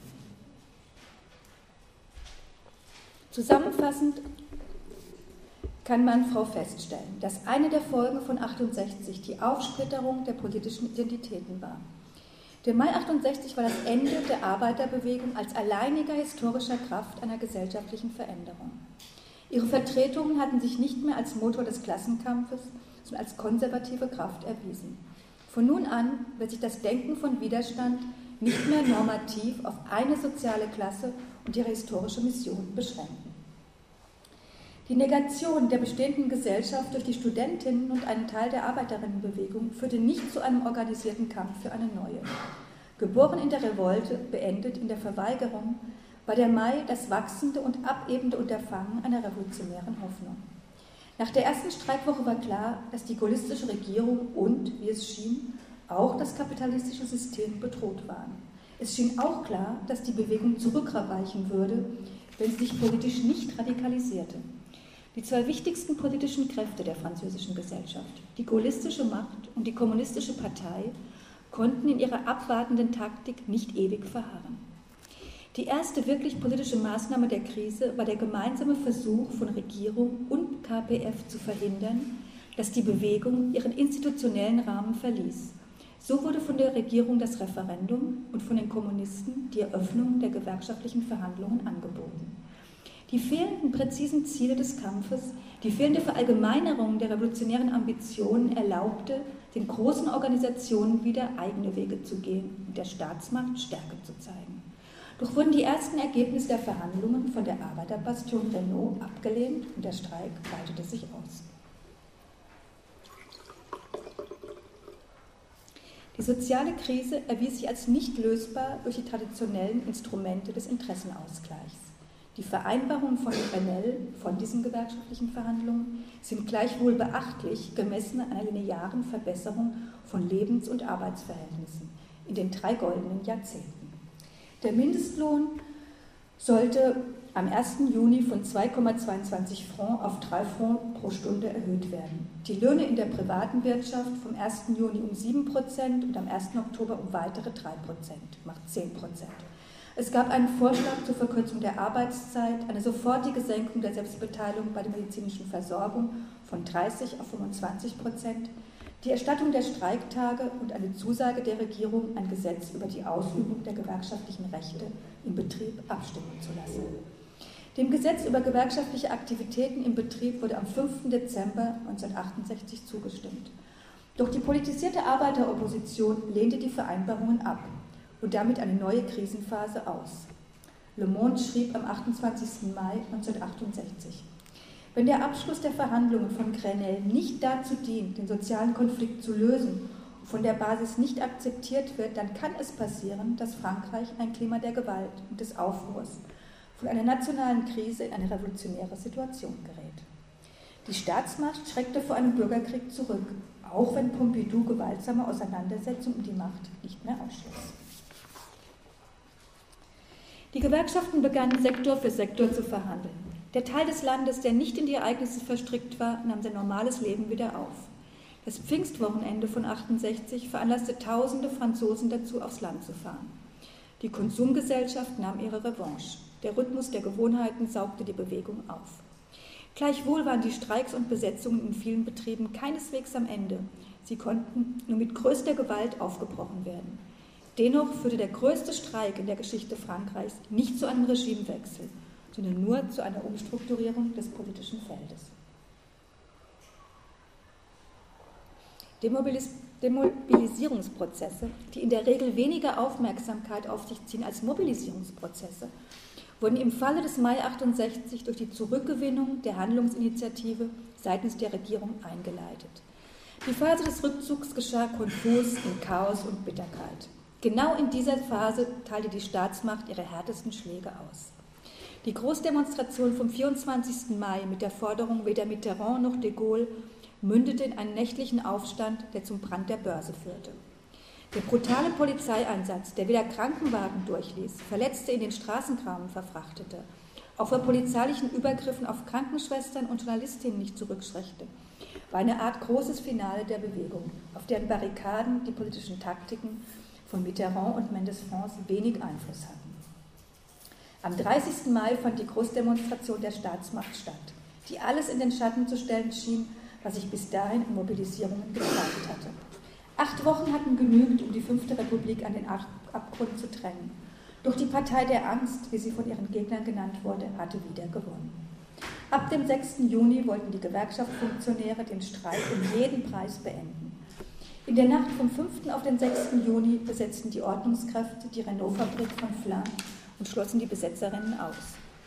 Zusammenfassend kann man feststellen, dass eine der Folgen von 68 die Aufsplitterung der politischen Identitäten war. Der Mai 68 war das Ende der Arbeiterbewegung als alleiniger historischer Kraft einer gesellschaftlichen Veränderung. Ihre Vertretungen hatten sich nicht mehr als Motor des Klassenkampfes, sondern als konservative Kraft erwiesen. Von nun an wird sich das Denken von Widerstand nicht mehr normativ auf eine soziale Klasse und ihre historische Mission beschränken. Die Negation der bestehenden Gesellschaft durch die Studentinnen und einen Teil der Arbeiterinnenbewegung führte nicht zu einem organisierten Kampf für eine neue. Geboren in der Revolte, beendet in der Verweigerung, war der Mai das wachsende und abebende Unterfangen einer revolutionären Hoffnung. Nach der ersten Streikwoche war klar, dass die gaullistische Regierung und, wie es schien, auch das kapitalistische System bedroht waren. Es schien auch klar, dass die Bewegung zurückweichen würde, wenn sie sich politisch nicht radikalisierte. Die 2 wichtigsten politischen Kräfte der französischen Gesellschaft, die gaullistische Macht und die kommunistische Partei, konnten in ihrer abwartenden Taktik nicht ewig verharren. Die erste wirklich politische Maßnahme der Krise war der gemeinsame Versuch von Regierung und KPF zu verhindern, dass die Bewegung ihren institutionellen Rahmen verließ. So wurde von der Regierung das Referendum und von den Kommunisten die Eröffnung der gewerkschaftlichen Verhandlungen angeboten. Die fehlenden präzisen Ziele des Kampfes, die fehlende Verallgemeinerung der revolutionären Ambitionen erlaubte, den großen Organisationen wieder eigene Wege zu gehen und der Staatsmacht Stärke zu zeigen. Doch wurden die ersten Ergebnisse der Verhandlungen von der Arbeiterbastion Renault abgelehnt und der Streik weitete sich aus. Die soziale Krise erwies sich als nicht lösbar durch die traditionellen Instrumente des Interessenausgleichs. Die Vereinbarungen von Grenelle von diesen gewerkschaftlichen Verhandlungen sind gleichwohl beachtlich gemessen an einer linearen Verbesserung von Lebens- und Arbeitsverhältnissen in den 3 goldenen Jahrzehnten. Der Mindestlohn sollte am 1. Juni von 2,22 Francs auf 3 Francs pro Stunde erhöht werden. Die Löhne in der privaten Wirtschaft vom 1. Juni um 7% und am 1. Oktober um weitere 3%, macht 10%. Es gab einen Vorschlag zur Verkürzung der Arbeitszeit, eine sofortige Senkung der Selbstbeteiligung bei der medizinischen Versorgung von 30 auf 25%, die Erstattung der Streiktage und eine Zusage der Regierung, ein Gesetz über die Ausübung der gewerkschaftlichen Rechte im Betrieb abstimmen zu lassen. Dem Gesetz über gewerkschaftliche Aktivitäten im Betrieb wurde am 5. Dezember 1968 zugestimmt. Doch die politisierte Arbeiteropposition lehnte die Vereinbarungen ab und damit eine neue Krisenphase aus. Le Monde schrieb am 28. Mai 1968, wenn der Abschluss der Verhandlungen von Grenelle nicht dazu dient, den sozialen Konflikt zu lösen und von der Basis nicht akzeptiert wird, dann kann es passieren, dass Frankreich ein Klima der Gewalt und des Aufruhrs von einer nationalen Krise in eine revolutionäre Situation gerät. Die Staatsmacht schreckte vor einem Bürgerkrieg zurück, auch wenn Pompidou gewaltsame Auseinandersetzungen um die Macht nicht mehr ausschloss. Die Gewerkschaften begannen Sektor für Sektor zu verhandeln. Der Teil des Landes, der nicht in die Ereignisse verstrickt war, nahm sein normales Leben wieder auf. Das Pfingstwochenende von 1968 veranlasste Tausende Franzosen dazu, aufs Land zu fahren. Die Konsumgesellschaft nahm ihre Revanche. Der Rhythmus der Gewohnheiten saugte die Bewegung auf. Gleichwohl waren die Streiks und Besetzungen in vielen Betrieben keineswegs am Ende. Sie konnten nur mit größter Gewalt aufgebrochen werden. Dennoch führte der größte Streik in der Geschichte Frankreichs nicht zu einem Regimewechsel, sondern nur zu einer Umstrukturierung des politischen Feldes. Demobilisierungsprozesse, die in der Regel weniger Aufmerksamkeit auf sich ziehen als Mobilisierungsprozesse, wurden im Falle des Mai 68 durch die Zurückgewinnung der Handlungsinitiative seitens der Regierung eingeleitet. Die Phase des Rückzugs geschah konfus in Chaos und Bitterkeit. Genau in dieser Phase teilte die Staatsmacht ihre härtesten Schläge aus. Die Großdemonstration vom 24. Mai mit der Forderung weder Mitterrand noch de Gaulle mündete in einen nächtlichen Aufstand, der zum Brand der Börse führte. Der brutale Polizeieinsatz, der weder Krankenwagen durchließ, Verletzte in den Straßengraben verfrachtete, auch vor polizeilichen Übergriffen auf Krankenschwestern und Journalistinnen nicht zurückschreckte, war eine Art großes Finale der Bewegung, auf deren Barrikaden die politischen Taktiken von Mitterrand und Mendes-France wenig Einfluss hatten. Am 30. Mai fand die Großdemonstration der Staatsmacht statt, die alles in den Schatten zu stellen schien, was sich bis dahin in Mobilisierungen gezeigt hatte. 8 Wochen hatten genügt, um die 5. Republik an den Abgrund zu drängen. Doch die Partei der Angst, wie sie von ihren Gegnern genannt wurde, hatte wieder gewonnen. Ab dem 6. Juni wollten die Gewerkschaftsfunktionäre den Streik um jeden Preis beenden. In der Nacht vom 5. auf den 6. Juni besetzten die Ordnungskräfte die Renault-Fabrik von Flins und schlossen die Besetzerinnen aus.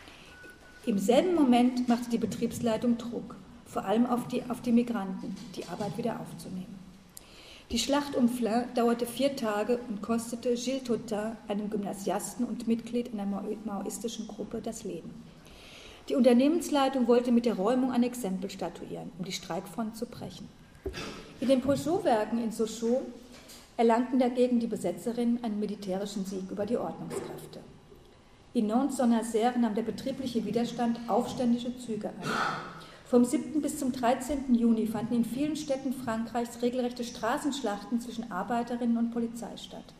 Im selben Moment machte die Betriebsleitung Druck, vor allem auf die Migranten, die Arbeit wieder aufzunehmen. Die Schlacht um Flins dauerte 4 Tage und kostete Gilles Tautain, einem Gymnasiasten und Mitglied einer maoistischen Gruppe, das Leben. Die Unternehmensleitung wollte mit der Räumung ein Exempel statuieren, um die Streikfront zu brechen. In den Peugeot-Werken in Sochaux erlangten dagegen die Besetzerinnen einen militärischen Sieg über die Ordnungskräfte. In Nantes-Saint-Nazaire nahm der betriebliche Widerstand aufständische Züge an. Vom 7. bis zum 13. Juni fanden in vielen Städten Frankreichs regelrechte Straßenschlachten zwischen Arbeiterinnen und Polizei statt.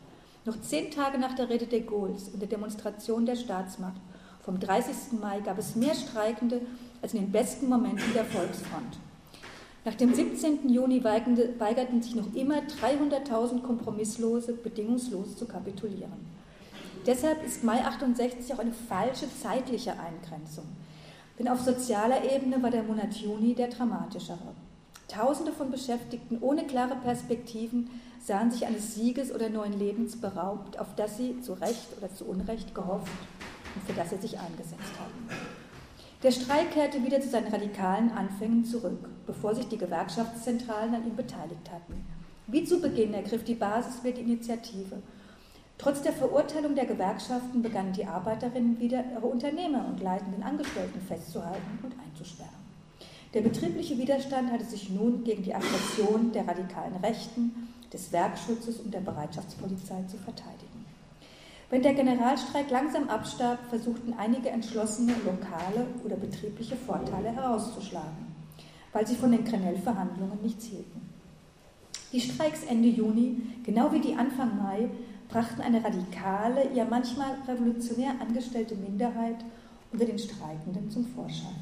Noch 10 Tage nach der Rede de Gaulles und der Demonstration der Staatsmacht vom 30. Mai gab es mehr Streikende als in den besten Momenten der Volksfront. Nach dem 17. Juni weigerten sich noch immer 300.000 Kompromisslose bedingungslos zu kapitulieren. Deshalb ist Mai 68 auch eine falsche zeitliche Eingrenzung. Denn auf sozialer Ebene war der Monat Juni der dramatischere. Tausende von Beschäftigten ohne klare Perspektiven sahen sich eines Sieges oder neuen Lebens beraubt, auf das sie zu Recht oder zu Unrecht gehofft und für das sie sich eingesetzt hatten. Der Streik kehrte wieder zu seinen radikalen Anfängen zurück, bevor sich die Gewerkschaftszentralen an ihm beteiligt hatten. Wie zu Beginn ergriff die Basis wieder die Initiative. Trotz der Verurteilung der Gewerkschaften begannen die Arbeiterinnen wieder, ihre Unternehmer und leitenden Angestellten festzuhalten und einzusperren. Der betriebliche Widerstand hatte sich nun gegen die Aggression der radikalen Rechten, des Werkschutzes und der Bereitschaftspolizei zu verteidigen. Wenn der Generalstreik langsam abstarb, versuchten einige entschlossene lokale oder betriebliche Vorteile herauszuschlagen, weil sie von den Grenelle-Verhandlungen nichts hielten. Die Streiks Ende Juni, genau wie die Anfang Mai, brachten eine radikale, ja manchmal revolutionär angestellte Minderheit unter den Streikenden zum Vorschein.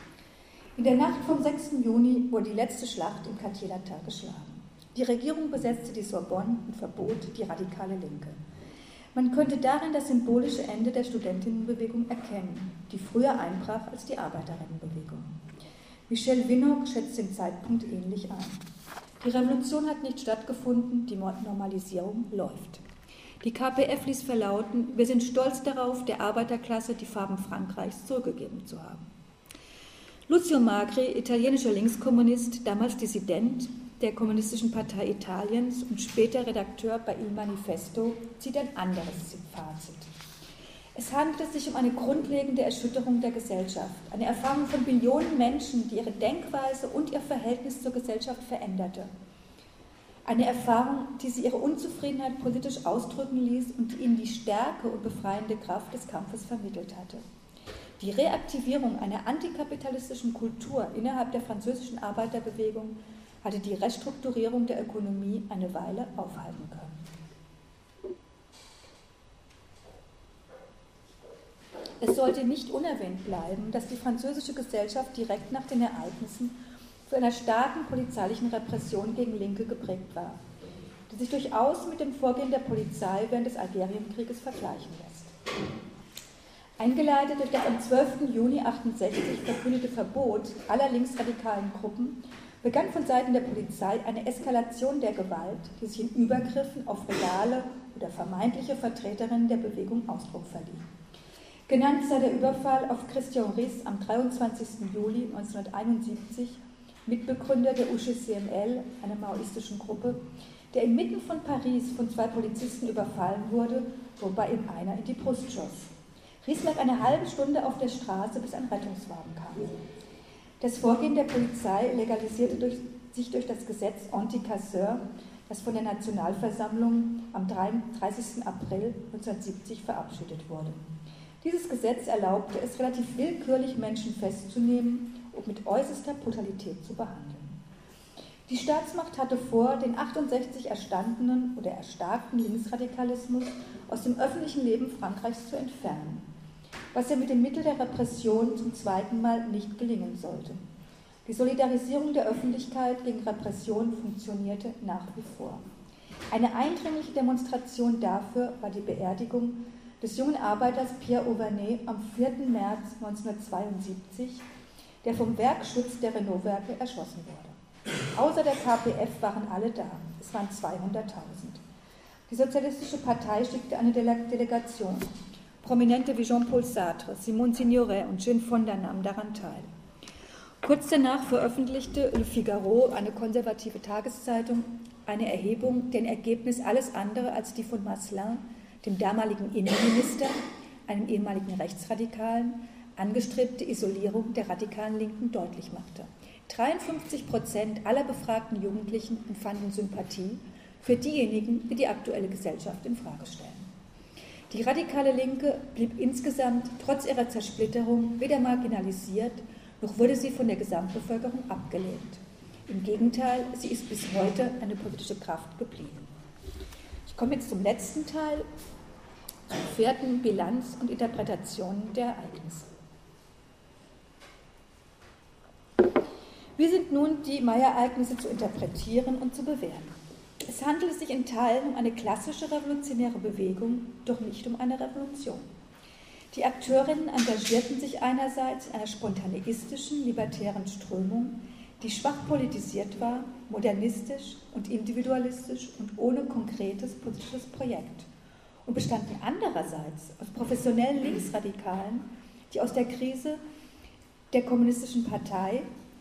In der Nacht vom 6. Juni wurde die letzte Schlacht im Quartier Latin geschlagen. Die Regierung besetzte die Sorbonne und verbot die radikale Linke. Man könnte darin das symbolische Ende der Studentinnenbewegung erkennen, die früher einbrach als die Arbeiterinnenbewegung. Michel Winnock schätzt den Zeitpunkt ähnlich ein. Die Revolution hat nicht stattgefunden, die Normalisierung läuft. Die KPF ließ verlauten, wir sind stolz darauf, der Arbeiterklasse die Farben Frankreichs zurückgegeben zu haben. Lucio Magri, italienischer Linkskommunist, damals Dissident der Kommunistischen Partei Italiens und später Redakteur bei Il Manifesto, zieht ein anderes Fazit. Es handelt sich um eine grundlegende Erschütterung der Gesellschaft, eine Erfahrung von Billionen Menschen, die ihre Denkweise und ihr Verhältnis zur Gesellschaft veränderte. Eine Erfahrung, die sie ihre Unzufriedenheit politisch ausdrücken ließ und die ihnen die Stärke und befreiende Kraft des Kampfes vermittelt hatte. Die Reaktivierung einer antikapitalistischen Kultur innerhalb der französischen Arbeiterbewegung hatte die Restrukturierung der Ökonomie eine Weile aufhalten können. Es sollte nicht unerwähnt bleiben, dass die französische Gesellschaft direkt nach den Ereignissen von einer starken polizeilichen Repression gegen Linke geprägt war, die sich durchaus mit dem Vorgehen der Polizei während des Algerienkrieges vergleichen lässt. Eingeleitet durch das am 12. Juni 1968 verkündete Verbot aller linksradikalen Gruppen, begann von Seiten der Polizei eine Eskalation der Gewalt, die sich in Übergriffen auf reale oder vermeintliche Vertreterinnen der Bewegung Ausdruck verlieh. Genannt sei der Überfall auf Christian Riss am 23. Juli 1971, Mitbegründer der UGCML, einer maoistischen Gruppe, der inmitten von Paris von 2 Polizisten überfallen wurde, wobei ihm einer in die Brust schoss. Riss lag eine halbe Stunde auf der Straße, bis ein Rettungswagen kam. Das Vorgehen der Polizei legalisierte sich durch das Gesetz Anti-Casseur, das von der Nationalversammlung am 30. April 1970 verabschiedet wurde. Dieses Gesetz erlaubte es, relativ willkürlich Menschen festzunehmen und mit äußerster Brutalität zu behandeln. Die Staatsmacht hatte vor, den 68 erstandenen oder erstarkten Linksradikalismus aus dem öffentlichen Leben Frankreichs zu entfernen, was ja mit dem Mittel der Repression zum zweiten Mal nicht gelingen sollte. Die Solidarisierung der Öffentlichkeit gegen Repression funktionierte nach wie vor. Eine eindringliche Demonstration dafür war die Beerdigung des jungen Arbeiters Pierre Auvernet am 4. März 1972, der vom Werkschutz der Renault-Werke erschossen wurde. Außer der KPF waren alle da, es waren 200.000. Die Sozialistische Partei schickte eine Delegation. Prominente wie Jean-Paul Sartre, Simone Signoret und Jane Fonda nahmen daran teil. Kurz danach veröffentlichte Le Figaro, eine konservative Tageszeitung, eine Erhebung, deren Ergebnis alles andere als die von Marcellin, dem damaligen Innenminister, einem ehemaligen Rechtsradikalen, angestrebte Isolierung der radikalen Linken deutlich machte. 53% aller befragten Jugendlichen empfanden Sympathie für diejenigen, die die aktuelle Gesellschaft in Frage stellen. Die radikale Linke blieb insgesamt trotz ihrer Zersplitterung weder marginalisiert, noch wurde sie von der Gesamtbevölkerung abgelehnt. Im Gegenteil, sie ist bis heute eine politische Kraft geblieben. Ich Ich komme jetzt zum letzten Teil, zum vierten, Bilanz und Interpretation der Ereignisse. Wie sind nun die Mai-Ereignisse zu interpretieren und zu bewerten? Es handelt sich in Teilen um eine klassische revolutionäre Bewegung, doch nicht um eine Revolution. Die Akteurinnen engagierten sich einerseits in einer spontaneistischen, libertären Strömung, die schwach politisiert war, modernistisch und individualistisch und ohne konkretes politisches Projekt, und bestanden andererseits aus professionellen Linksradikalen, die aus der Krise der kommunistischen Partei,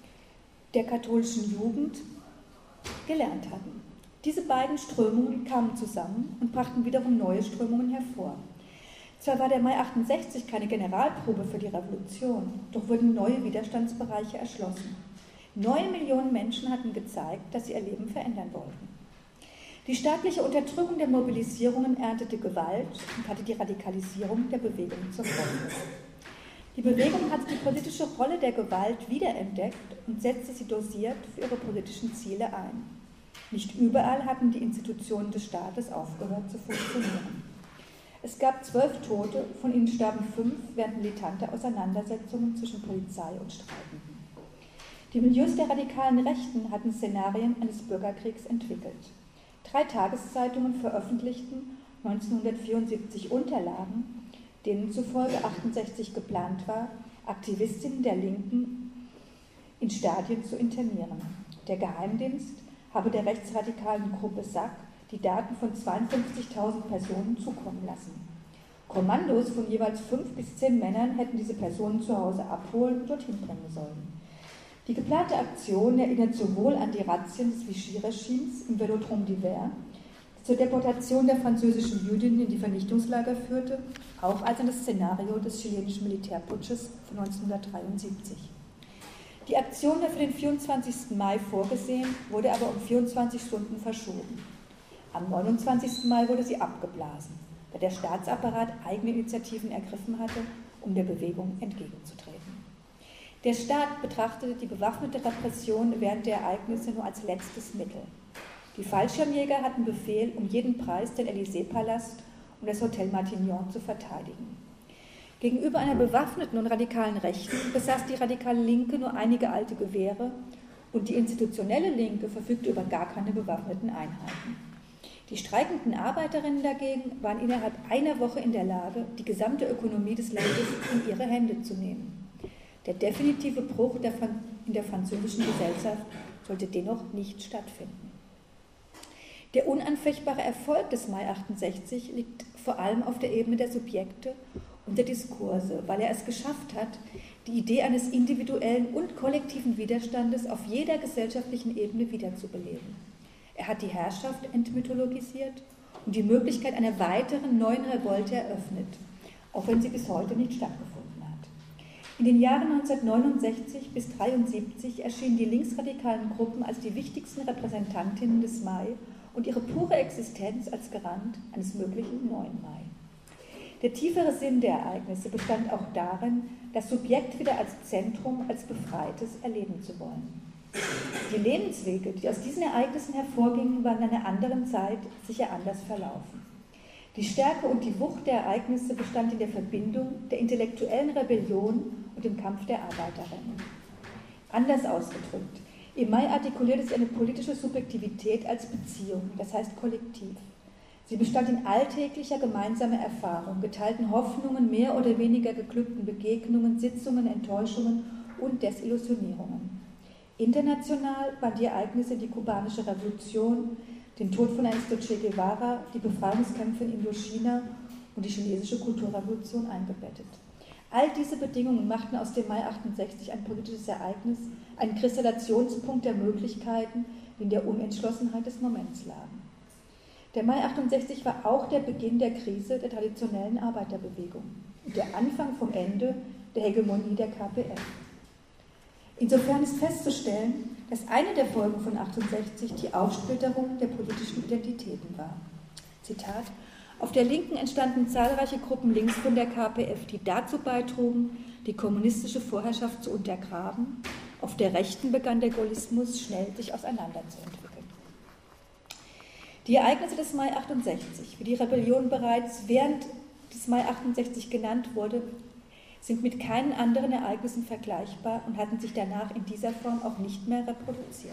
der katholischen Jugend gelernt hatten. Diese beiden Strömungen kamen zusammen und brachten wiederum neue Strömungen hervor. Zwar war der Mai 68 keine Generalprobe für die Revolution, doch wurden neue Widerstandsbereiche erschlossen. 9 Millionen Menschen hatten gezeigt, dass sie ihr Leben verändern wollten. Die staatliche Unterdrückung der Mobilisierungen erntete Gewalt und hatte die Radikalisierung der Bewegung zur Folge. Die Bewegung hatte die politische Rolle der Gewalt wiederentdeckt und setzte sie dosiert für ihre politischen Ziele ein. Nicht überall hatten die Institutionen des Staates aufgehört zu funktionieren. Es gab 12 Tote, von ihnen starben 5 während militanter Auseinandersetzungen zwischen Polizei und Streikenden. Die Milieus der radikalen Rechten hatten Szenarien eines Bürgerkriegs entwickelt. 3 Tageszeitungen veröffentlichten 1974 Unterlagen, denen zufolge 68 geplant war, Aktivistinnen der Linken in Stadien zu internieren. Der Geheimdienst habe der rechtsradikalen Gruppe SAK die Daten von 52.000 Personen zukommen lassen. Kommandos von jeweils 5 bis 10 Männern hätten diese Personen zu Hause abholen und dorthin bringen sollen. Die geplante Aktion erinnert sowohl an die Razzien des Vichy-Regimes im Velodrome d'Hiver, das zur Deportation der französischen Jüdinnen in die Vernichtungslager führte, auch als an das Szenario des chilenischen Militärputsches von 1973. Die Aktion war für den 24. Mai vorgesehen, wurde aber um 24 Stunden verschoben. Am 29. Mai wurde sie abgeblasen, da der Staatsapparat eigene Initiativen ergriffen hatte, um der Bewegung entgegenzutreten. Der Staat betrachtete die bewaffnete Repression während der Ereignisse nur als letztes Mittel. Die Fallschirmjäger hatten Befehl, um jeden Preis den Élysée-Palast und das Hotel Matignon zu verteidigen. Gegenüber einer bewaffneten und radikalen Rechten besaß die radikale Linke nur einige alte Gewehre und die institutionelle Linke verfügte über gar keine bewaffneten Einheiten. Die streikenden Arbeiterinnen dagegen waren innerhalb einer Woche in der Lage, die gesamte Ökonomie des Landes in ihre Hände zu nehmen. Der definitive Bruch in der französischen Gesellschaft sollte dennoch nicht stattfinden. Der unanfechtbare Erfolg des Mai 68 liegt vor allem auf der Ebene der Subjekte und der Diskurse, weil er es geschafft hat, die Idee eines individuellen und kollektiven Widerstandes auf jeder gesellschaftlichen Ebene wiederzubeleben. Er hat die Herrschaft entmythologisiert und die Möglichkeit einer weiteren neuen Revolte eröffnet, auch wenn sie bis heute nicht stattgefunden hat. In den Jahren 1969 bis 1973 erschienen die linksradikalen Gruppen als die wichtigsten Repräsentantinnen des Mai und ihre pure Existenz als Garant eines möglichen neuen Mai. Der tiefere Sinn der Ereignisse bestand auch darin, das Subjekt wieder als Zentrum, als Befreites erleben zu wollen. Die Lebenswege, die aus diesen Ereignissen hervorgingen, waren in einer anderen Zeit sicher anders verlaufen. Die Stärke und die Wucht der Ereignisse bestand in der Verbindung der intellektuellen Rebellion und dem Kampf der Arbeiterinnen. Anders ausgedrückt, im Mai artikuliert es eine politische Subjektivität als Beziehung, das heißt kollektiv. Sie bestand in alltäglicher gemeinsamer Erfahrung, geteilten Hoffnungen, mehr oder weniger geglückten Begegnungen, Sitzungen, Enttäuschungen und Desillusionierungen. International waren die Ereignisse die kubanische Revolution, den Tod von Ernesto Che Guevara, die Befreiungskämpfe in Indochina und die chinesische Kulturrevolution eingebettet. All diese Bedingungen machten aus dem Mai 68 ein politisches Ereignis, einen Kristallationspunkt der Möglichkeiten, die in der Unentschlossenheit des Moments lagen. Der Mai 68 war auch der Beginn der Krise der traditionellen Arbeiterbewegung und der Anfang vom Ende der Hegemonie der KPF. Insofern ist festzustellen, dass eine der Folgen von 68 die Aufsplitterung der politischen Identitäten war. Zitat: Auf der Linken entstanden zahlreiche Gruppen links von der KPF, die dazu beitrugen, die kommunistische Vorherrschaft zu untergraben. Auf der Rechten begann der Gaullismus schnell sich auseinanderzuentwickeln. Die Ereignisse des Mai 68, wie die Rebellion bereits während des Mai 68, wie die Rebellion bereits während des Mai 68 genannt wurde, sind mit keinen anderen Ereignissen vergleichbar und hatten sich danach in dieser Form auch nicht mehr reproduziert.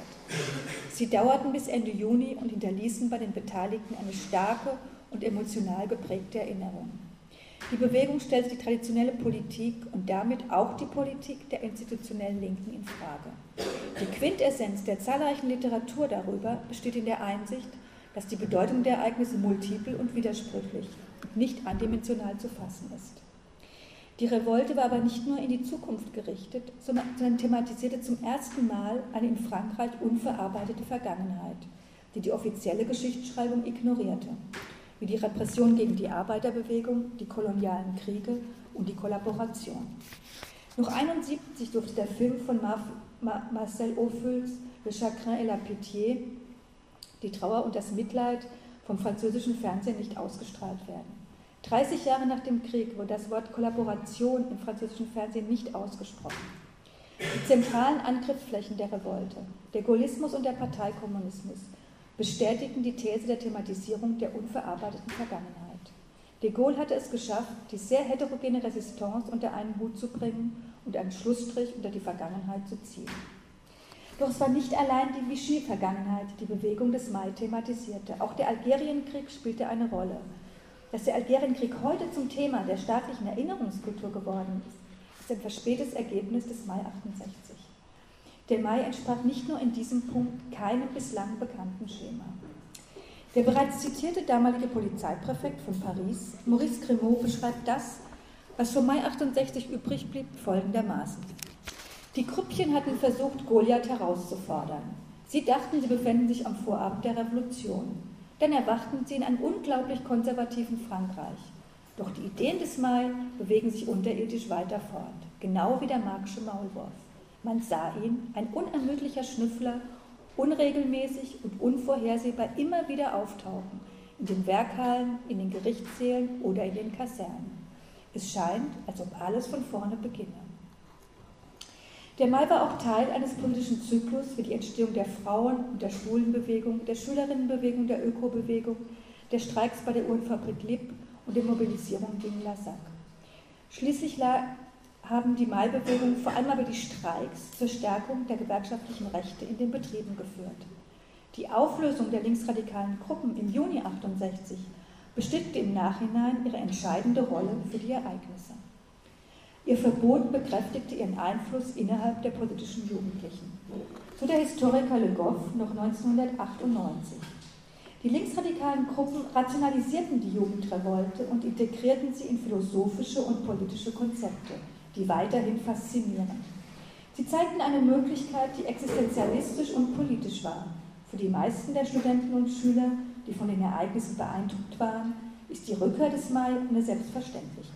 Sie dauerten bis Ende Juni und hinterließen bei den Beteiligten eine starke und emotional geprägte Erinnerung. Die Bewegung stellte die traditionelle Politik und damit auch die Politik der institutionellen Linken in Frage. Die Quintessenz der zahlreichen Literatur darüber besteht in der Einsicht, dass die Bedeutung der Ereignisse multipel und widersprüchlich und nicht eindimensional zu fassen ist. Die Revolte war aber nicht nur in die Zukunft gerichtet, sondern thematisierte zum ersten Mal eine in Frankreich unverarbeitete Vergangenheit, die die offizielle Geschichtsschreibung ignorierte, wie die Repression gegen die Arbeiterbewegung, die kolonialen Kriege und die Kollaboration. Noch 1971 durfte der Film von Marcel Ophuls Le Chagrin et la Pitié, die Trauer und das Mitleid, vom französischen Fernsehen nicht ausgestrahlt werden. 30 Jahre nach dem Krieg wurde das Wort Kollaboration im französischen Fernsehen nicht ausgesprochen. Die zentralen Angriffsflächen der Revolte, der Gaullismus und der Parteikommunismus, bestätigten die These der Thematisierung der unverarbeiteten Vergangenheit. De Gaulle hatte es geschafft, die sehr heterogene Resistance unter einen Hut zu bringen und einen Schlussstrich unter die Vergangenheit zu ziehen. Doch es war nicht allein die Vichy-Vergangenheit, die die Bewegung des Mai thematisierte. Auch der Algerienkrieg spielte eine Rolle. Dass der Algerienkrieg heute zum Thema der staatlichen Erinnerungskultur geworden ist ein verspätetes Ergebnis des Mai 68. Der Mai entsprach nicht nur in diesem Punkt keinem bislang bekannten Schema. Der bereits zitierte damalige Polizeipräfekt von Paris, Maurice Grimaud, beschreibt das, was vom Mai 68 übrig blieb, folgendermaßen. Die Grüppchen hatten versucht, Goliath herauszufordern. Sie dachten, sie befänden sich am Vorabend der Revolution. Dann erwachten sie in einem unglaublich konservativen Frankreich. Doch die Ideen des Mai bewegen sich unterirdisch weiter fort, genau wie der Marxische Maulwurf. Man sah ihn, ein unermüdlicher Schnüffler, unregelmäßig und unvorhersehbar immer wieder auftauchen, in den Werkhallen, in den Gerichtssälen oder in den Kasernen. Es scheint, als ob alles von vorne beginne. Der Mai war auch Teil eines politischen Zyklus für die Entstehung der Frauen- und der Schwulenbewegung, der Schülerinnenbewegung, der Ökobewegung, der Streiks bei der Uhrenfabrik Lipp und der Mobilisierung gegen Lassac. Schließlich haben die Mai-Bewegung vor allem aber die Streiks zur Stärkung der gewerkschaftlichen Rechte in den Betrieben geführt. Die Auflösung der linksradikalen Gruppen im Juni 1968 bestätigte im Nachhinein ihre entscheidende Rolle für die Ereignisse. Ihr Verbot bekräftigte ihren Einfluss innerhalb der politischen Jugendlichen. So der Historiker Le Goff noch 1998. Die linksradikalen Gruppen rationalisierten die Jugendrevolte und integrierten sie in philosophische und politische Konzepte, die weiterhin faszinieren. Sie zeigten eine Möglichkeit, die existenzialistisch und politisch war. Für die meisten der Studenten und Schüler, die von den Ereignissen beeindruckt waren, ist die Rückkehr des Mai eine Selbstverständlichkeit.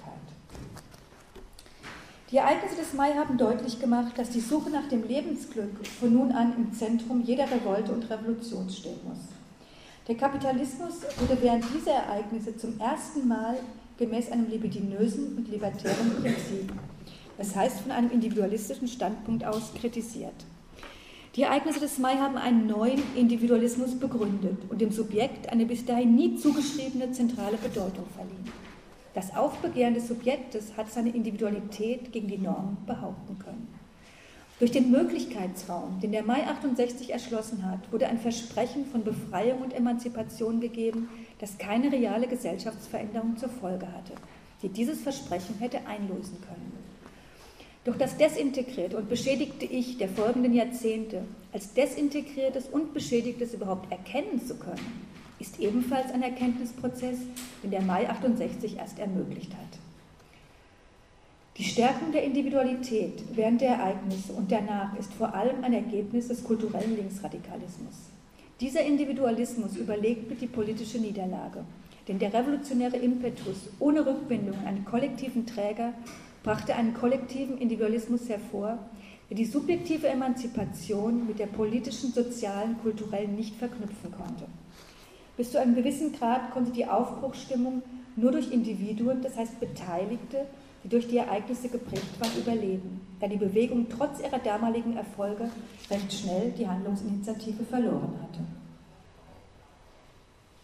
Die Ereignisse des Mai haben deutlich gemacht, dass die Suche nach dem Lebensglück von nun an im Zentrum jeder Revolte und Revolution stehen muss. Der Kapitalismus wurde während dieser Ereignisse zum ersten Mal gemäß einem libidinösen und libertären Prinzip, das heißt von einem individualistischen Standpunkt aus, kritisiert. Die Ereignisse des Mai haben einen neuen Individualismus begründet und dem Subjekt eine bis dahin nie zugeschriebene zentrale Bedeutung verliehen. Das Aufbegehren des Subjektes hat seine Individualität gegen die Normen behaupten können. Durch den Möglichkeitsraum, den der Mai 68 erschlossen hat, wurde ein Versprechen von Befreiung und Emanzipation gegeben, das keine reale Gesellschaftsveränderung zur Folge hatte, die dieses Versprechen hätte einlösen können. Doch das desintegrierte und beschädigte Ich der folgenden Jahrzehnte als desintegriertes und beschädigtes überhaupt erkennen zu können, ist ebenfalls ein Erkenntnisprozess, den der Mai 68 erst ermöglicht hat. Die Stärkung der Individualität während der Ereignisse und danach ist vor allem ein Ergebnis des kulturellen Linksradikalismus. Dieser Individualismus überlegte die politische Niederlage, denn der revolutionäre Impetus ohne Rückbindung an einen kollektiven Träger brachte einen kollektiven Individualismus hervor, der die subjektive Emanzipation mit der politischen, sozialen, kulturellen nicht verknüpfen konnte. Bis zu einem gewissen Grad konnte die Aufbruchsstimmung nur durch Individuen, das heißt Beteiligte, die durch die Ereignisse geprägt waren, überleben, da die Bewegung trotz ihrer damaligen Erfolge recht schnell die Handlungsinitiative verloren hatte.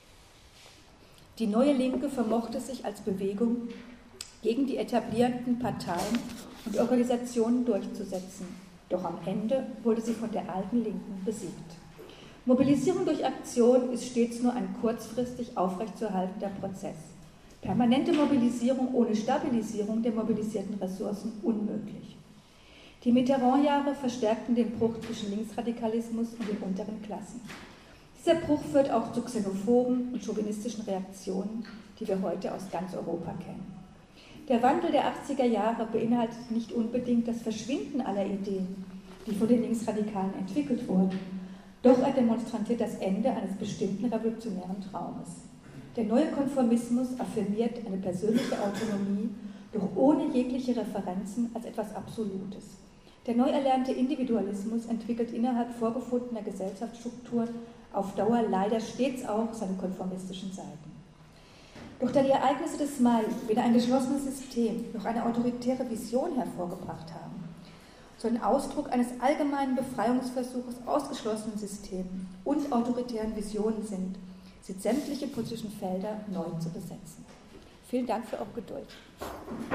Die neue Linke vermochte sich als Bewegung gegen die etablierten Parteien und Organisationen durchzusetzen. Doch am Ende wurde sie von der alten Linken besiegt. Mobilisierung durch Aktion ist stets nur ein kurzfristig aufrechtzuerhaltender Prozess. Permanente Mobilisierung ohne Stabilisierung der mobilisierten Ressourcen unmöglich. Die Mitterrand-Jahre verstärkten den Bruch zwischen Linksradikalismus und den unteren Klassen. Dieser Bruch führt auch zu xenophoben und chauvinistischen Reaktionen, die wir heute aus ganz Europa kennen. Der Wandel der 80er Jahre beinhaltet nicht unbedingt das Verschwinden aller Ideen, die von den Linksradikalen entwickelt wurden, doch er demonstriert das Ende eines bestimmten revolutionären Traumes. Der neue Konformismus affirmiert eine persönliche Autonomie, doch ohne jegliche Referenzen als etwas Absolutes. Der neu erlernte Individualismus entwickelt innerhalb vorgefundener Gesellschaftsstrukturen auf Dauer leider stets auch seine konformistischen Seiten. Doch da die Ereignisse des Mai weder ein geschlossenes System noch eine autoritäre Vision hervorgebracht haben, sondern Ausdruck eines allgemeinen Befreiungsversuches aus geschlossenen Systemen und autoritären Visionen sind sämtliche politischen Felder neu zu besetzen. Vielen Dank für eure Geduld.